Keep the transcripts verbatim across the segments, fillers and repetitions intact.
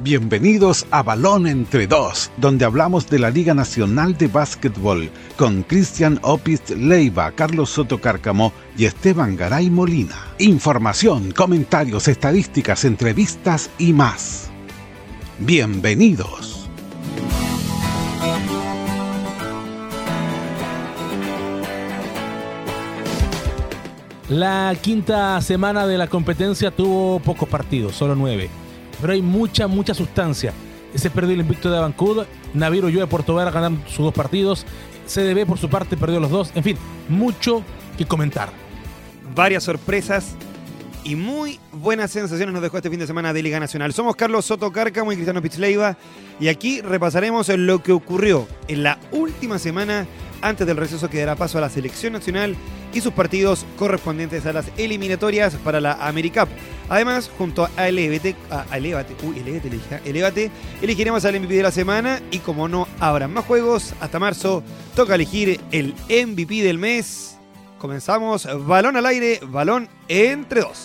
Bienvenidos a Balón Entre Dos, donde hablamos de la Liga Nacional de Básquetbol, con Cristian Opitz Leiva, Carlos Soto Cárcamo y Esteban Garay Molina. Información, comentarios, estadísticas, entrevistas y más. Bienvenidos. La quinta semana de la competencia tuvo pocos partidos, solo nueve. Pero hay mucha, mucha sustancia. Se perdió el invicto de Vancouver, Navío Ulloa de Puerto Vara ganaron sus dos partidos, C D B por su parte perdió los dos, en fin, mucho que comentar. Varias sorpresas y muy buenas sensaciones nos dejó este fin de semana de Liga Nacional. Somos Carlos Soto Cárcamo y Cristian Opitz Leiva y aquí repasaremos lo que ocurrió en la última semana antes del receso que dará paso a la selección nacional y sus partidos correspondientes a las eliminatorias para la AmeriCup. Además, junto a Elevate, a Elevate, uy, Elevate, Elevate, elegiremos al M V P de la semana y como no habrá más juegos, hasta marzo toca elegir el M V P del mes. Comenzamos, balón al aire, balón entre dos.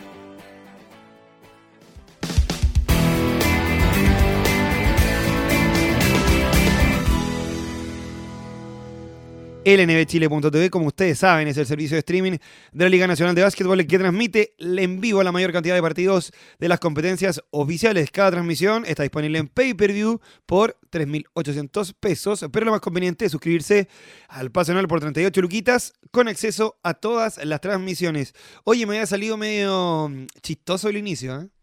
L N B Chile punto T V, como ustedes saben, es el servicio de streaming de la Liga Nacional de Básquetbol que transmite en vivo la mayor cantidad de partidos de las competencias oficiales. Cada transmisión está disponible en pay-per-view por tres mil ochocientos pesos, pero lo más conveniente es suscribirse al pase anual por treinta y ocho luquitas con acceso a todas las transmisiones. Oye, me había salido medio chistoso el inicio, ¿eh?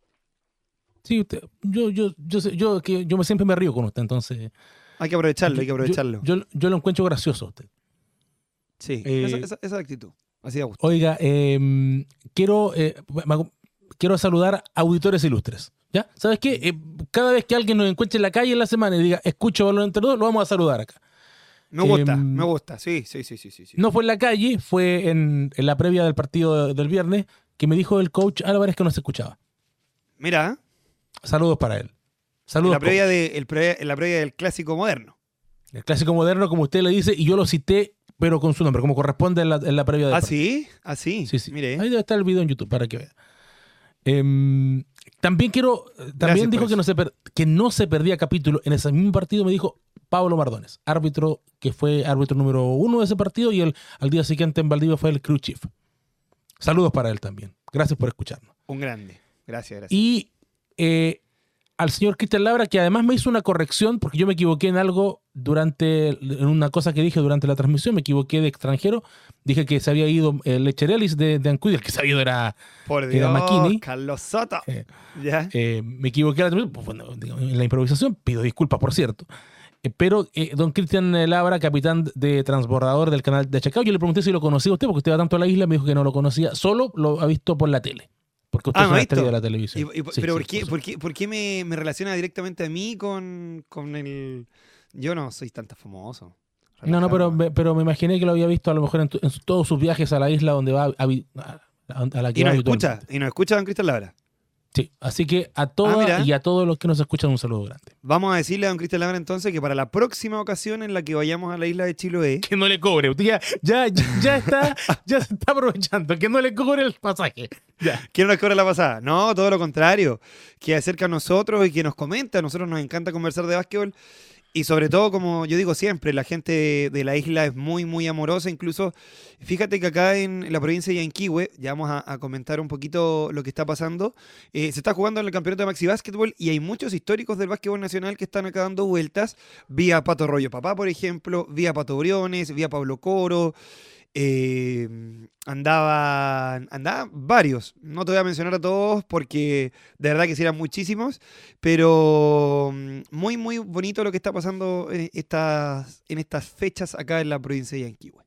Sí, usted, yo, yo, yo, yo, yo, yo, yo siempre me río con usted, entonces... Hay que aprovecharlo, hay que aprovecharlo. Yo, yo, yo lo encuentro gracioso a usted. Sí, eh, esa, esa, esa actitud. Así de gusto. Oiga, eh, quiero, eh, quiero saludar a auditores ilustres. ¿Ya? ¿Sabes qué? Eh, cada vez que alguien nos encuentre en la calle en la semana y diga, escucho Balón Entre Dos, lo vamos a saludar acá. Me gusta, eh, me gusta. Sí, sí, sí, sí, sí. No fue en la calle, fue en, en la previa del partido del viernes que me dijo el coach Álvarez que no se escuchaba. Mira. Saludos para él. Saludos. En la previa, de, el previa, en la previa del clásico moderno. El clásico moderno, como usted le dice, y yo lo cité, pero con su nombre, como corresponde en la, en la previa del ¿Ah, partido. sí? ¿Ah, sí? Sí, sí. Mire. Ahí debe estar el video en YouTube para que vea. Eh, también quiero... También Gracias dijo por que no, se per, que no se perdía capítulo. En ese mismo partido me dijo Pablo Mardones, árbitro que fue árbitro número uno de ese partido y el, al día siguiente en Valdivia fue el crew chief. Saludos para él también. Gracias por escucharnos. Un grande. Gracias, gracias. Y... Eh, al señor Cristian Labra, que además me hizo una corrección porque yo me equivoqué en algo durante, en una cosa que dije durante la transmisión, me equivoqué de extranjero, dije que se había ido el Lecherelis de, de Ancudia, el que se había ido era, Por Dios, era McKinney. Carlos Soto. Eh, ¿Ya? eh, me equivoqué en la, transmisión, pues, bueno, en la improvisación, pido disculpas por cierto. Eh, pero eh, don Cristian Labra, capitán de transbordador del canal de Chacao, yo le pregunté si lo conocía usted, porque usted va tanto a la isla, me dijo que no lo conocía, solo lo ha visto por la tele. Porque usted ah, es una estrella de la televisión. ¿Y, y, sí, ¿Pero sí, por, qué, por, por, qué, por qué me, me relaciona directamente a mí con, con el...? Yo no soy tan famoso. Relajado. No, no, pero, me, pero me imaginé que lo había visto a lo mejor en, tu, en todos sus viajes a la isla donde va a, a, a la que y va nos escucha, y nos escucha don Cristian Labra. Sí, así que a todas ah, y a todos los que nos escuchan un saludo grande. Vamos a decirle a don Cristian Labra entonces que para la próxima ocasión en la que vayamos a la isla de Chiloé... Que no le cobre, ya, ya, ya, está, ya se está aprovechando, que no le cobre el pasaje. Ya. Que no nos cobre la pasada. No, todo lo contrario. Que acerca a nosotros y que nos comenta. A nosotros nos encanta conversar de básquetbol. Y sobre todo, como yo digo siempre, la gente de, de la isla es muy, muy amorosa. Incluso, fíjate que acá en la provincia de Yanquihue, ya vamos a, a comentar un poquito lo que está pasando. Eh, se está jugando en el campeonato de Maxi Básquetbol y hay muchos históricos del básquetbol nacional que están acá dando vueltas. Vía Pato Rollo Papá, por ejemplo, vía Pato Briones, vía Pablo Coro. Eh, andaban, andaban varios, no te voy a mencionar a todos porque de verdad que sí eran muchísimos, pero muy muy bonito lo que está pasando en estas, en estas fechas acá en la provincia de Yanquihue.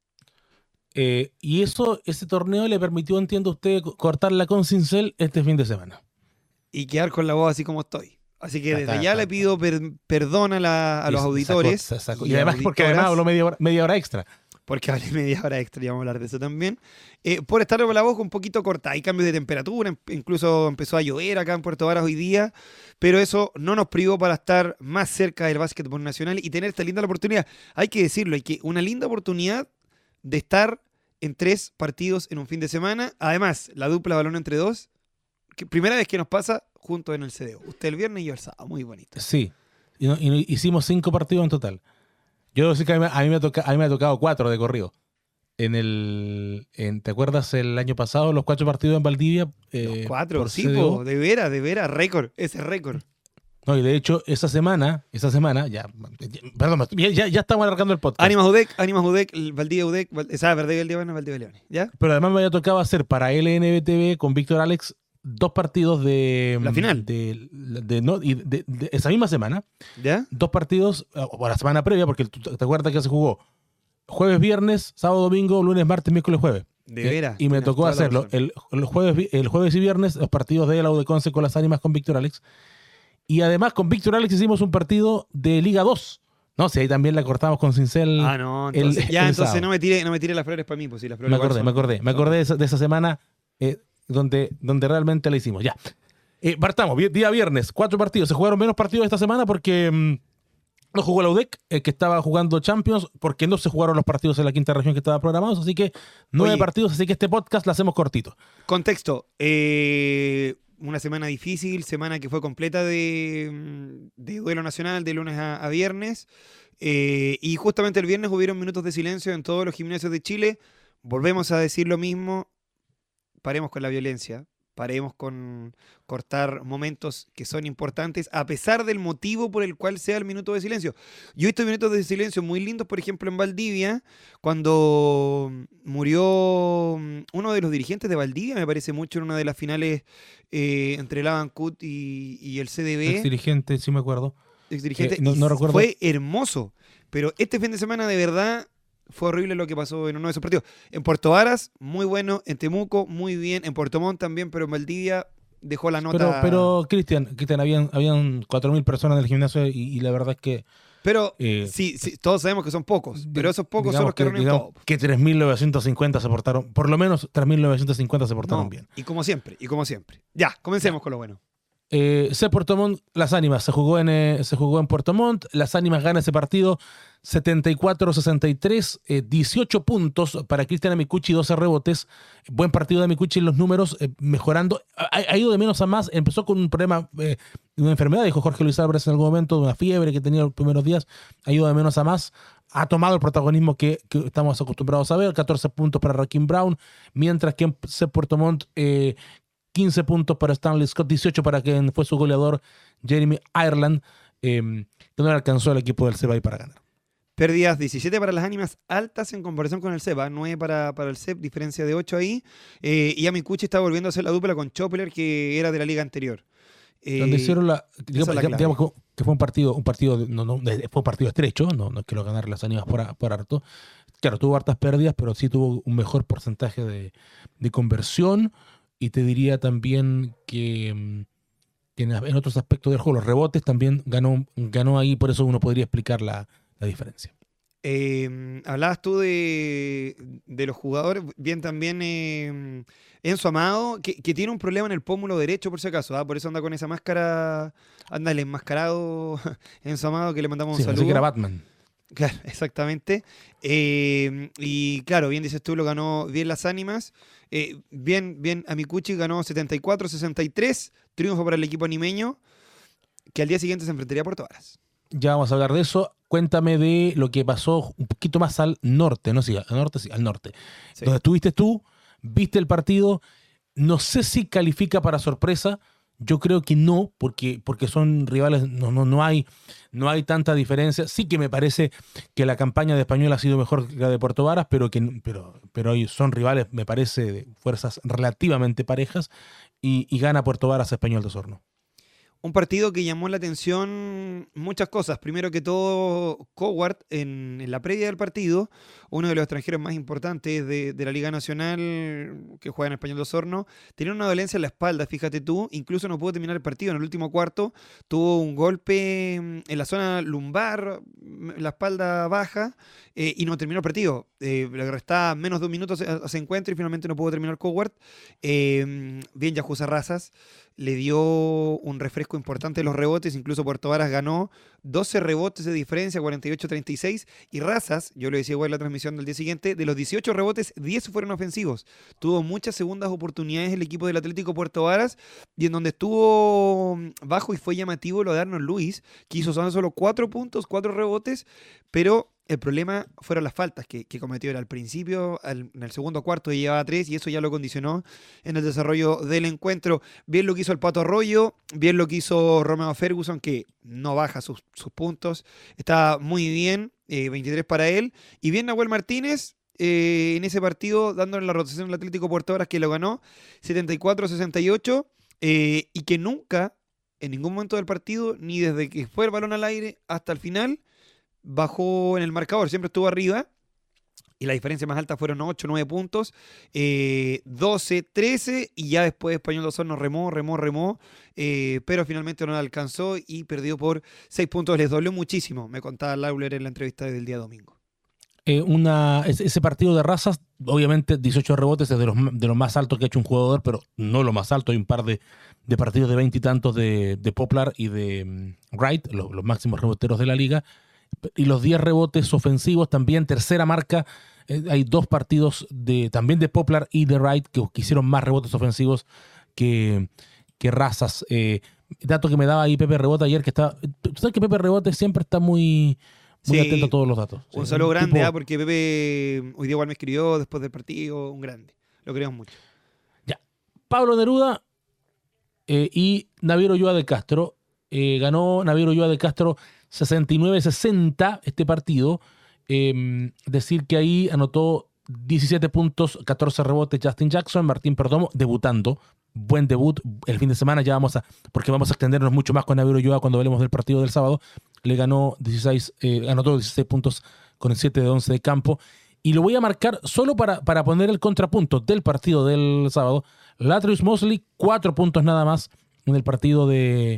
Eh, y eso, ese torneo le permitió, entiendo usted, cortarla con cincel este fin de semana. Y quedar con la voz así como estoy. Así que desde ya le pido per, perdón a, la, a los auditores. Se sacó, se sacó. Y, y además porque además habló media hora, media hora extra. Porque hablé media hora extra y vamos a hablar de eso también. Eh, por estar con la voz un poquito corta. Hay cambios de temperatura, incluso empezó a llover acá en Puerto Varas hoy día, pero eso no nos privó para estar más cerca del básquetbol nacional y tener esta linda oportunidad. Hay que decirlo, hay que una linda oportunidad de estar en tres partidos en un fin de semana. Además, la dupla Balón Entre Dos que primera vez que nos pasa juntos en el C D U. Usted el viernes y yo el sábado. Muy bonito. Sí. Y, no- y no- hicimos cinco partidos en total. Yo debo decir que a mí, a mí me, ha toca- a mí me ha tocado cuatro de corrido. En el, en, ¿te acuerdas el año pasado los cuatro partidos en Valdivia? Eh, Los cuatro, por sí, C D U? po, de veras, de veras, récord, ese récord. No, y de hecho, esa semana, esa semana, ya, ya- perdón, ya, ya, ya estamos alargando el podcast. Ánimas Udec, Ánimas Udec, el Valdivia Udec, Val- esa Valdivia Leones, Valdivia Leones, ¿ya? Pero además me había tocado hacer para L N B T V con Víctor Alex dos partidos de. La final. De, de- no, y de- de esa misma semana. ¿Ya? Dos partidos, o la semana previa, porque tú te acuerdas que se jugó jueves, viernes, sábado, domingo, lunes, martes, miércoles, jueves. De Eh, veras. Y me tienes tocó toda la hacerlo razón. el, el jueves, vi- el jueves y viernes, los partidos de la U de Conce con las ánimas con Víctor Alex. Y además con Víctor Alex hicimos un partido de Liga dos. No sé, ahí también la cortamos con Cincel. Ah, no, el- entonces, ya, el entonces sábado. no me tire, no me tire las flores para mí, pues sí, las flores Me igual acordé, son- me acordé. Me son- acordé de esa, de esa semana eh, donde, donde realmente la hicimos. Ya. Eh, partamos, vi- día viernes, cuatro partidos. Se jugaron menos partidos esta semana porque mm, no jugó la U D E C, eh, que estaba jugando Champions, porque no se jugaron los partidos en la quinta región que estaban programados. Así que nueve Oye. partidos, así que este podcast lo hacemos cortito. Contexto. eh, una semana difícil, semana que fue completa de, mm, de duelo nacional, de lunes a, a viernes. eh, y justamente el viernes hubieron minutos de silencio en todos los gimnasios de Chile. Volvemos a decir lo mismo. Paremos con la violencia. Paremos con cortar momentos que son importantes, a pesar del motivo por el cual sea el minuto de silencio. Yo he visto minutos de silencio muy lindos, por ejemplo, en Valdivia, cuando murió uno de los dirigentes de Valdivia, me parece mucho, en una de las finales eh, entre el Avancut y, y el C D B. Ex dirigente, sí me acuerdo. Ex dirigente. Eh, no- y no recuerdo. Fue hermoso. Pero este fin de semana, de verdad, fue horrible lo que pasó en uno de esos partidos. En Puerto Varas, muy bueno. En Temuco, muy bien. En Puerto Montt también, pero en Valdivia dejó la nota. Pero, pero Cristian, Cristian, habían, habían cuatro mil personas en el gimnasio y, y la verdad es que. Pero eh, sí, sí, todos sabemos que son pocos. Pero esos pocos digamos son los que, reúnen digamos todo. que tres mil novecientos cincuenta se portaron, por lo menos tres mil novecientos cincuenta se portaron No, bien. y como siempre, y como siempre. Ya, comencemos con lo bueno. Eh, C Puerto Montt, Las Ánimas, se jugó en, eh, se jugó en Puerto Montt. Las Ánimas gana ese partido setenta y cuatro a sesenta y tres, eh, dieciocho puntos para Cristian Amicucci, doce rebotes. Buen partido de Amicucci en los números, eh, mejorando. Ha, ha ido de menos a más. Empezó con un problema, eh, una enfermedad, dijo Jorge Luis Álvarez en algún momento, de una fiebre que tenía los primeros días. Ha ido de menos a más. Ha tomado el protagonismo que, que estamos acostumbrados a ver, catorce puntos para Raheem Brown, mientras que en C Puerto Montt, eh, quince puntos para Stanley Scott, dieciocho para quien fue su goleador Jeremy Ireland, eh, que no le alcanzó el equipo del Cebay para ganar. Pérdidas diecisiete para las Ánimas, altas en comparación con el C E P, ¿eh? nueve para, para el C E P, diferencia de ocho ahí. Eh, y Amicucci está volviendo a hacer la dupla con Chopler, que era de la liga anterior. Eh, Donde hicieron la, digamos, esa es la clave. digamos que- que fue un partido, un partido, de- no, no, de- fue un partido estrecho, no, no es que lo ganaran las Ánimas por, a- por harto. Claro, tuvo hartas pérdidas, pero sí tuvo un mejor porcentaje de, de conversión. Y te diría también que, mm, que en, en otros aspectos del juego, los rebotes también ganó, ganó ahí, por eso uno podría explicar la, la diferencia. Eh, hablabas tú de, de los jugadores, bien también eh, Enzo Amado, que, que tiene un problema en el pómulo derecho por si acaso, ¿ah? Por eso anda con esa máscara, anda el enmascarado Enzo Amado, que le mandamos Sí, un pensé saludo. que era Batman. Claro, exactamente. Eh, y claro, bien dices tú, lo ganó bien las Ánimas. Eh, bien, bien, Amicucci ganó setenta y cuatro a sesenta y tres, triunfo para el equipo animeño, que al día siguiente se enfrentaría a Puerto Varas. Ya vamos a hablar de eso. Cuéntame de lo que pasó un poquito más al norte, no sí, al norte, sí, al norte. Sí. Donde estuviste tú, viste el partido. No sé si califica para sorpresa. Yo creo que no, porque, porque son rivales, no, no, no, hay, no hay tanta diferencia. Sí que me parece que la campaña de Español ha sido mejor que la de Puerto Varas, pero, que, pero, pero hoy son rivales, me parece, de fuerzas relativamente parejas, y, y gana Puerto Varas a Español de Osorno. Un partido que llamó la atención muchas cosas. Primero que todo, Coward, en, en la previa del partido, uno de los extranjeros más importantes de, de la Liga Nacional, que juega en Español de Osorno, tenía una dolencia en la espalda, fíjate tú. Incluso no pudo terminar el partido. En el último cuarto tuvo un golpe en la zona lumbar, la espalda baja, eh, y no terminó el partido. Eh, le restaba menos de un minuto a ese encuentro y finalmente no pudo terminar Coward. Eh, bien, Yajusa Razas le dio un refresco marcos importantes los rebotes, incluso Puerto Varas ganó doce rebotes de diferencia, cuarenta y ocho a treinta y seis, y Razas, yo lo decía igual en la transmisión del día siguiente, de los dieciocho rebotes, diez fueron ofensivos. Tuvo muchas segundas oportunidades el equipo del Atlético Puerto Varas, y en donde estuvo bajo y fue llamativo lo de Arnold Luis, que hizo solo cuatro puntos, cuatro rebotes, pero el problema fueron las faltas que, que cometió él al principio, al, en el segundo cuarto llevaba tres y eso ya lo condicionó en el desarrollo del encuentro. Bien lo que hizo el Pato Arroyo, bien lo que hizo Romeo Ferguson, que no baja sus, sus puntos, está muy bien, eh, veintitrés para él, y bien Nahuel Martínez eh, en ese partido dándole la rotación al Atlético Puerto Varas, que lo ganó setenta y cuatro a sesenta y ocho, eh, y que nunca, en ningún momento del partido, ni desde que fue el balón al aire hasta el final, bajó en el marcador, siempre estuvo arriba y la diferencia más alta fueron ocho, nueve puntos, eh, doce, trece, y ya después Español de Osorno remó, remó, remó, eh, pero finalmente no le alcanzó y perdió por seis puntos. Les dolió muchísimo, me contaba Lauler en la entrevista del día domingo. Eh, una, ese partido de Razas, obviamente dieciocho rebotes es de los, de los más altos que ha hecho un jugador, pero no lo más alto. Hay un par de, de partidos de veinte y tantos de, de Poplar y de um, Wright, los, los máximos reboteros de la liga. Y los diez rebotes ofensivos también, tercera marca. Eh, hay dos partidos de también de Poplar y de Wright que, que hicieron más rebotes ofensivos que, que Razas. Eh, dato que me daba ahí Pepe Rebote ayer, que está... Tú sabes que Pepe Rebote siempre está muy, muy Sí, atento a todos los datos. Un Sí, saludo un grande, tipo- ¿ah? Porque Pepe hoy día igual me escribió después del partido, un grande. Lo queremos mucho. Ya. Pablo Neruda eh, y Naviero Ulloa de Castro. Eh, ganó Naviero Ulloa de Castro sesenta y nueve a sesenta este partido. Eh, decir que ahí anotó diecisiete puntos, catorce rebotes Justin Jackson, Martín Perdomo, debutando. Buen debut el fin de semana, ya vamos a, porque vamos a extendernos mucho más con Naviero Ulloa cuando hablemos del partido del sábado. Le ganó dieciséis, eh, anotó dieciséis puntos con el siete de once de campo. Y lo voy a marcar solo para, para poner el contrapunto del partido del sábado. Latrius Mosley, cuatro puntos nada más en el partido de,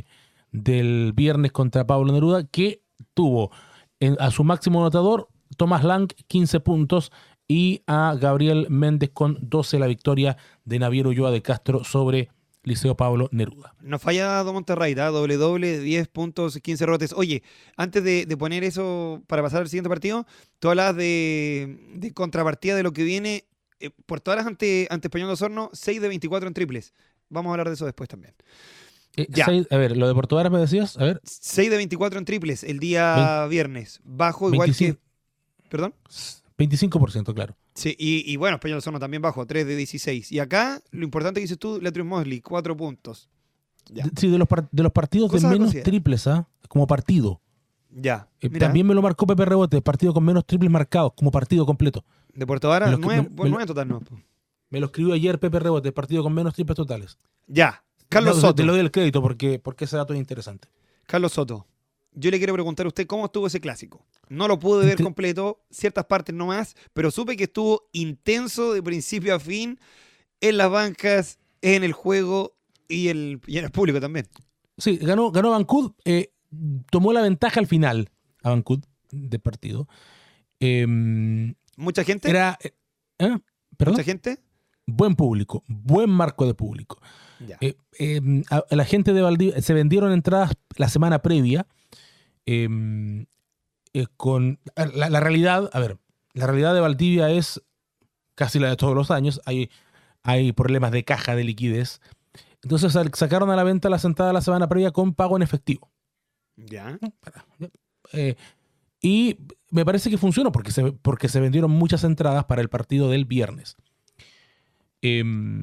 del viernes contra Pablo Neruda, que tuvo en, a su máximo anotador Tomás Lang, quince puntos, y a Gabriel Méndez con doce, la victoria de Naviero Ulloa de Castro sobre Liceo Pablo Neruda. Nos falla Do Monterrey, ¿eh? doble doble, diez puntos, quince rebotes. Oye, antes de, de poner eso para pasar al siguiente partido, tú hablas de, de contrapartida de lo que viene. Eh, Puerto Varas ante, ante Español de Osorno, seis de veinticuatro en triples. Vamos a hablar de eso después también. Eh, Ya. seis, a ver, lo de Puerto Varas me decías, a ver. seis de veinticuatro en triples el día viernes. Bajo igual veinticinco, que... ¿Perdón? veinticinco por ciento, claro. Sí, y, y bueno, Español de Osorno también bajo, tres de dieciséis. Y acá, lo importante que dices tú, Latrius Mosley, cuatro puntos. Ya. Sí, de los, par- de los partidos de Cosas a menos considerar. triples, ¿ah? Como partido. Ya. Eh, Mira, también me lo marcó Pepe Rebote, partido con menos triples marcados, como partido completo. de Puerto Varas, me lo- nueve, me- bueno, me lo- nueve total no. po. Me lo escribió ayer Pepe Rebote, partido con menos triples totales. Ya. Carlos No, Soto. Te lo doy el crédito porque, porque ese dato es interesante. Carlos Soto. Yo le quiero preguntar a usted cómo estuvo ese clásico. No lo pude ver Inte- completo, ciertas partes nomás, pero supe que estuvo intenso de principio a fin en las bancas, en el juego y, el, y en el público también. Sí, ganó, ganó Vancouver, eh, tomó la ventaja al final a Vancouver del partido. Eh, ¿Mucha gente? era, eh, ¿eh? ¿Perdón? ¿Mucha gente? Buen público, buen marco de público. Ya. Eh, eh, a, a la gente de Valdivia se vendieron entradas la semana previa. eh, eh, con la, la realidad, a ver, la realidad de Valdivia es casi la de todos los años. Hay, hay problemas de caja, de liquidez. Entonces sal- sacaron a la venta las entradas la semana previa con pago en efectivo. Ya. Eh, y me parece que funcionó porque se, porque se vendieron muchas entradas para el partido del viernes. Eh,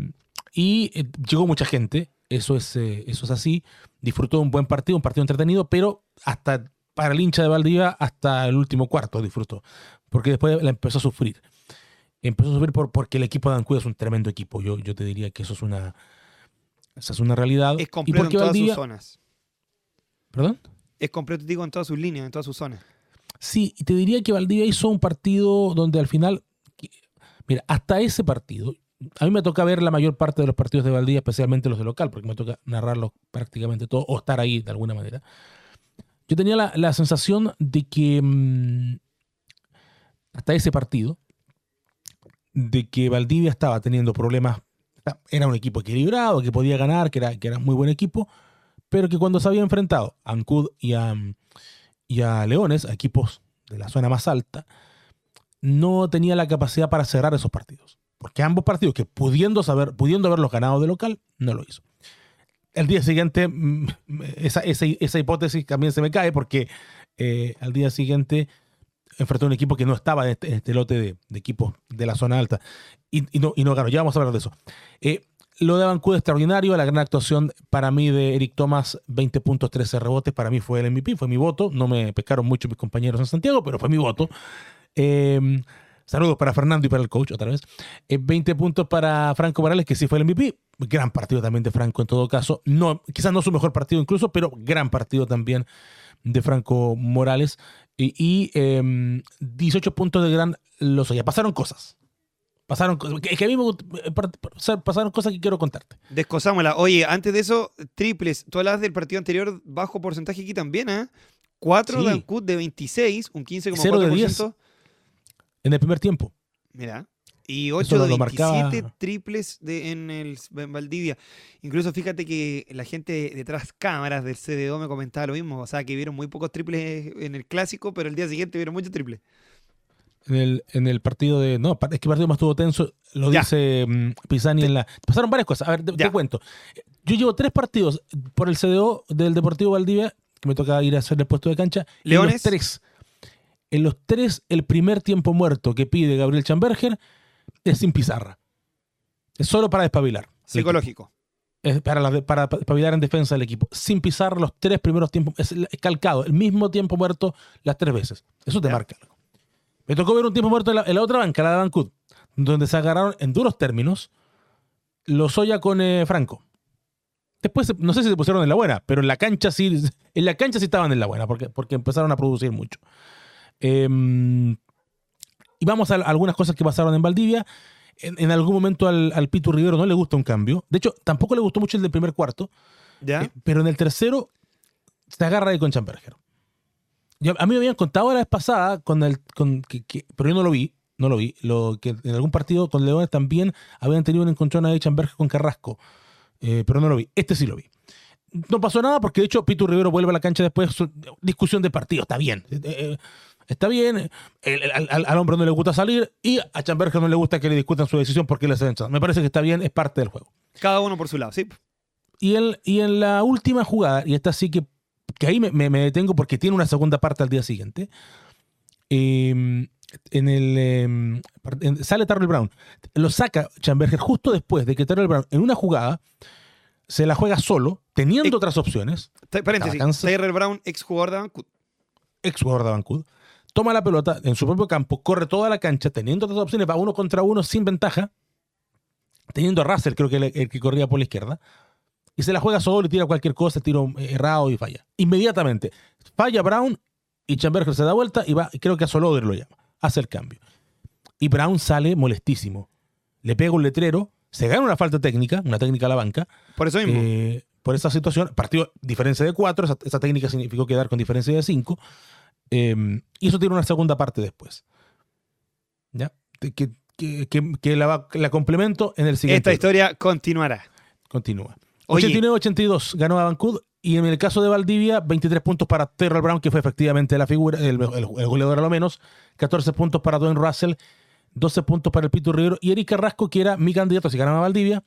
y eh, llegó mucha gente, eso es, eh, eso es así. Disfrutó de un buen partido, un partido entretenido, pero hasta para el hincha de Valdivia, hasta el último cuarto disfrutó, porque después la empezó a sufrir. Empezó a sufrir por, porque el equipo de Ancud es un tremendo equipo. Yo, yo te diría que eso es una, esa es una realidad. Es ¿Y completo por en qué todas Valdivia? sus zonas. ¿Perdón? Es completo, digo, en todas sus líneas, en todas sus zonas. Sí, y te diría que Valdivia hizo un partido donde al final, mira, hasta ese partido, a mí me toca ver la mayor parte de los partidos de Valdivia, especialmente los de local, porque me toca narrarlos prácticamente todos o estar ahí de alguna manera. Yo tenía la, la sensación de que mmm, hasta ese partido, de que Valdivia estaba teniendo problemas, era un equipo equilibrado, que podía ganar, que era, que era un muy buen equipo, pero que cuando se había enfrentado a Ancud y a, y a Leones, a equipos de la zona más alta, no tenía la capacidad para cerrar esos partidos. Porque ambos partidos que pudiendo, saber, pudiendo haberlos ganado de local, no lo hizo. El día siguiente, esa, esa, esa hipótesis también se me cae porque eh, al día siguiente enfrentó a un equipo que no estaba en este, en este lote de, de equipos de la zona alta y, y, no, y no ganó. Ya vamos a hablar de eso. Eh, lo de Vancouver extraordinario, la gran actuación para mí de Eric Thomas, veinte puntos, trece rebotes, para mí fue el M V P, fue mi voto. No me pescaron mucho mis compañeros en Santiago, pero fue mi voto. Eh, saludos para Fernando y para el coach otra vez. Eh, veinte puntos para Franco Morales, que sí fue el M V P. Gran partido también de Franco en todo caso. No, quizás no su mejor partido incluso, pero gran partido también de Franco Morales. Y, y eh, dieciocho puntos de Gran Lozoya. Pasaron cosas. Pasaron cosas. Es que a mí me pasaron cosas que quiero contarte. Descosámosla. Oye, antes de eso, triples. Tú hablabas del partido anterior, bajo porcentaje aquí también, ¿eh? cuatro Sí. de Ancud de veintiséis, un quince coma cero cuatro de por diez ciento. en el primer tiempo. Mira. Y Eso ocho lo- de lo veintisiete marcaba- triples de, en, el, en Valdivia. Incluso fíjate que la gente detrás cámaras del C D O me comentaba lo mismo. O sea, que vieron muy pocos triples en el clásico, pero el día siguiente vieron muchos triples. En el, en el partido de... No, es que el partido más estuvo tenso. Lo Ya. dice um, Pisani en la... Pasaron varias cosas. A ver, te, Ya. te cuento. Yo llevo tres partidos por el C D O del Deportivo Valdivia, que me toca ir a hacer el puesto de cancha. Y en Leones. los tres, en los tres, el primer tiempo muerto que pide Gabriel Chamberger es sin pizarra. Es solo para despabilar. Psicológico. Es para, la, para espabilar en defensa del equipo. Sin pizarra los tres primeros tiempos. Es, es calcado. El mismo tiempo muerto las tres veces. Eso te Ya. marca algo. Me tocó ver un tiempo muerto en la, en la otra banca, la de Vancouver, donde se agarraron en duros términos Lozoya con eh, Franco. Después, se- no sé si se pusieron en la buena, pero en la cancha sí, en la cancha sí estaban en la buena, porque, porque empezaron a producir mucho. Eh, y vamos a, a algunas cosas que pasaron en Valdivia. En, en algún momento al, al Pitu Rivero no le gusta un cambio. De hecho, tampoco le gustó mucho el del primer cuarto. ¿Ya? Eh, pero en el tercero se agarra ahí con Chamberger. Yo- a mí me habían contado la vez pasada, con el, con, que, que- pero yo no lo vi, no lo vi, lo, que en algún partido con Leones también habían tenido un encontrón de Chamberger con Carrasco, eh, pero no lo vi. Este sí lo vi. No pasó nada porque de hecho Pitu Rivero vuelve a la cancha después. su- Discusión de partido, está bien. Eh, eh, está bien. El- el- al, al- al hombre no le gusta salir y a Chamberger no le gusta que le discutan su decisión porque le hacen chance. Me parece que está bien, es parte del juego. Cada uno por su lado, sí. Y, el, y en la última jugada, y esta sí que, que ahí me, me- me detengo porque tiene una segunda parte al día siguiente, eh, en el, eh, en- sale Terrell Brown, lo saca Chamberger justo después de que Terrell Brown en una jugada se la juega solo, teniendo Eh, otras opciones, T- Paréntesis. Estaba cansado. Tyrell Brown, ex jugador de Vancouver. ex jugador de Vancouver, toma la pelota en su propio campo, corre toda la cancha, teniendo otras opciones, va uno contra uno sin ventaja, teniendo a Russell, creo que el, el que corría por la izquierda, y se la juega solo y tira cualquier cosa, tiro errado y falla. Inmediatamente falla Brown y Chamberger se da vuelta y va, creo que a Soloder lo llama, hace el cambio. Y Brown sale molestísimo. Le pega un letrero, se gana una falta técnica, una técnica a la banca, Por eso mismo. eh, por esa situación. Partido diferencia de cuatro, esa, esa técnica significó quedar con diferencia de cinco. Eh, y eso tiene una segunda parte después. ¿Ya? Que, que, que, que la, la complemento en el siguiente. Esta historia continuará. Continúa. Oye. ochenta y nueve ochenta y dos ganó a Vancouver. Y en el caso de Valdivia, veintitrés puntos para Terrell Brown, que fue efectivamente la figura, el, el, el goleador a lo menos. catorce puntos para Dwayne Russell. doce puntos para el Pitu Rivero. Y Eric Carrasco, que era mi candidato si ganaba Valdivia.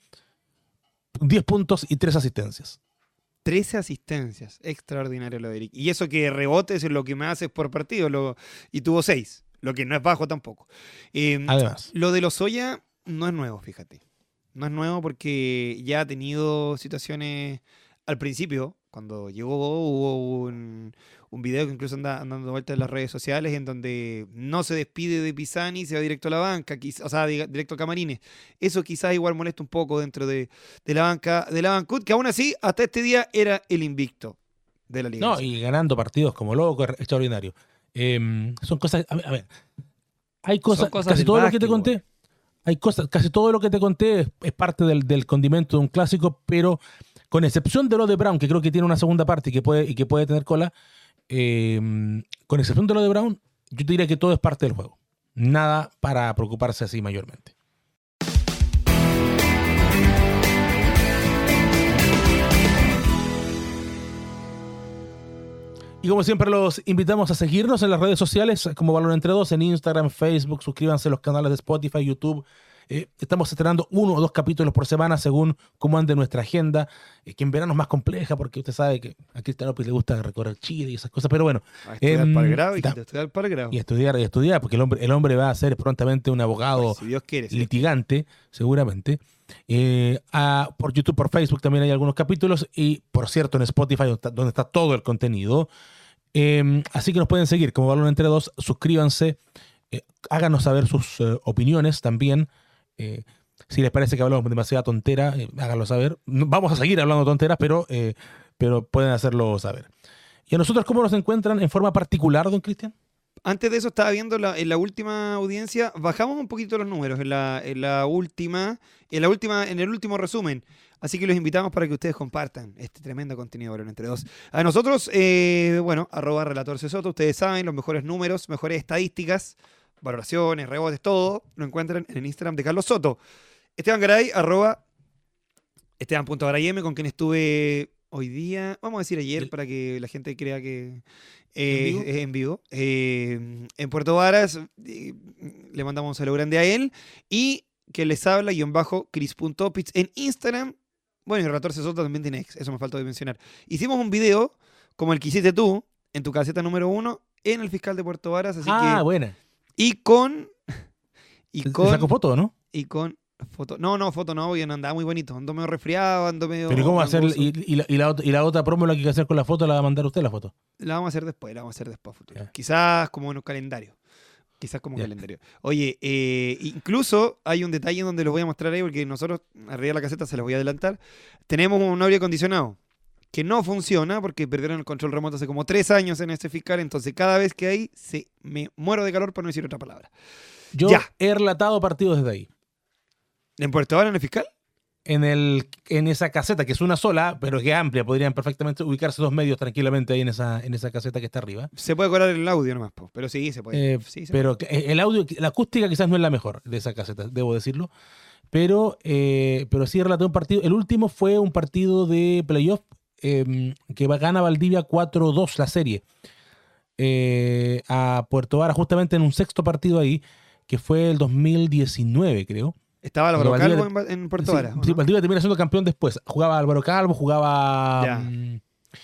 diez puntos y tres asistencias. trece asistencias. Extraordinario lo de Eric. Y eso que rebotes es lo que me haces por partido. Lo, y tuvo seis. Lo que no es bajo tampoco. Eh, Además. Lo de Lozoya no es nuevo, fíjate. No es nuevo porque ya ha tenido situaciones al principio. Cuando llegó hubo un, un video que incluso anda anda dando vueltas en las redes sociales en donde no se despide de Pisani y se va directo a la banca, quiz- o sea, diga- directo a Camarines. Eso quizás igual molesta un poco dentro de, de la banca de la Bancut, que aún así hasta este día era el invicto de la Liga No, Nacional. y ganando partidos como loco, es extraordinario. Eh, son cosas. A ver, a ver, hay cosas. Son cosas casi del todo lo que te básquetbol. conté. Hay cosas, casi todo lo que te conté es, es parte del, del condimento de un clásico, pero con excepción de lo de Brown, que creo que tiene una segunda parte y que puede, y que puede tener cola, eh, con excepción de lo de Brown, yo te diría que todo es parte del juego. Nada para preocuparse así mayormente. Y como siempre los invitamos a seguirnos en las redes sociales como Balón Entre Dos, en Instagram, Facebook, suscríbanse a los canales de Spotify, YouTube. Eh, estamos estrenando uno o dos capítulos por semana según cómo ande nuestra agenda, eh, que en verano es más compleja porque usted sabe que a Cristian López le gusta recorrer Chile y esas cosas, pero bueno. A estudiar eh, para el grado y ta- estudiar para el grado. y estudiar y estudiar, porque el hombre, el hombre va a ser prontamente un abogado Pues, si Dios quiere. sí. litigante, seguramente. Eh, a- por YouTube, por Facebook también hay algunos capítulos y, por cierto, en Spotify, donde está, donde está todo el contenido. Eh, así que nos pueden seguir como Balón Entre Dos, suscríbanse, eh, háganos saber sus eh, opiniones también. Eh, si les parece que hablamos demasiada tontera, eh, háganlo saber. No- Vamos a seguir hablando tonteras, pero, eh, pero pueden hacerlo saber. ¿Y a nosotros cómo nos encuentran en forma particular, don Cristian? Antes de eso estaba viendo la, en la última audiencia, bajamos un poquito los números en la, en la última, en la última, en el último resumen. Así que los invitamos para que ustedes compartan este tremendo contenido de Balón Entre Dos. A nosotros, eh, bueno, arroba Relator C. Soto, ustedes saben, los mejores números, mejores estadísticas, valoraciones, rebotes, todo, lo encuentran en el Instagram de Carlos Soto. Esteban Garay, arroba Esteban.garaym, con quien estuve hoy día, vamos a decir ayer, El- para que la gente crea que eh, ¿En vivo? es en vivo. Eh, en Puerto Varas, eh, le mandamos un saludo grande a él. Y que les habla, guión bajo, Chris.opitz en Instagram. Bueno, y Relator C. Soto también tiene ex, eso me faltó de mencionar. Hicimos un video, como el que hiciste tú, en tu caseta número uno, en el fiscal de Puerto Varas, así Ah, que... buena. Y con... Y Se con... sacó foto, ¿no? Y con foto. No, no, foto no, porque no andaba muy bonito. Ando medio resfriado, ando medio. Pero ¿y cómo va a hacer? gangoso. Y, y la, y, la, ot- y la otra promo la que hay que hacer con la foto la va a mandar usted la foto. La vamos a hacer después, la vamos a hacer después, futuro. Ya. Quizás como en un calendario. Quizás como un Ya. calendario. Oye, eh, incluso hay un detalle donde los voy a mostrar ahí, porque nosotros, arriba de la caseta, se los voy a adelantar. Tenemos un aire acondicionado que no funciona porque perdieron el control remoto hace como tres años en este fiscal. Entonces, cada vez que hay, se, me muero de calor, por no decir otra palabra. Yo Ya. he relatado partidos desde ahí. ¿En Puerto Varas, en el fiscal? En, el, en esa caseta, que es una sola, pero que es amplia, podrían perfectamente ubicarse dos medios tranquilamente ahí en esa, en esa caseta que está arriba. Se puede colar el audio nomás, po, pero sí, se puede. Eh, Sí, se pero que- el audio, la acústica quizás no es la mejor de esa caseta, debo decirlo. Pero, eh, pero sí relaté un partido. El último fue un partido de playoff eh, que va- gana Valdivia cuatro dos la serie eh, a Puerto Varas, justamente en un sexto partido ahí, que fue el dos mil diecinueve, creo. Estaba Álvaro Porque Valdivia- Calvo en, Va- en Puerto Sí, Varas. ¿o sí, no? Valdivia termina siendo campeón después. Jugaba Álvaro Calvo, jugaba. Ya. mm,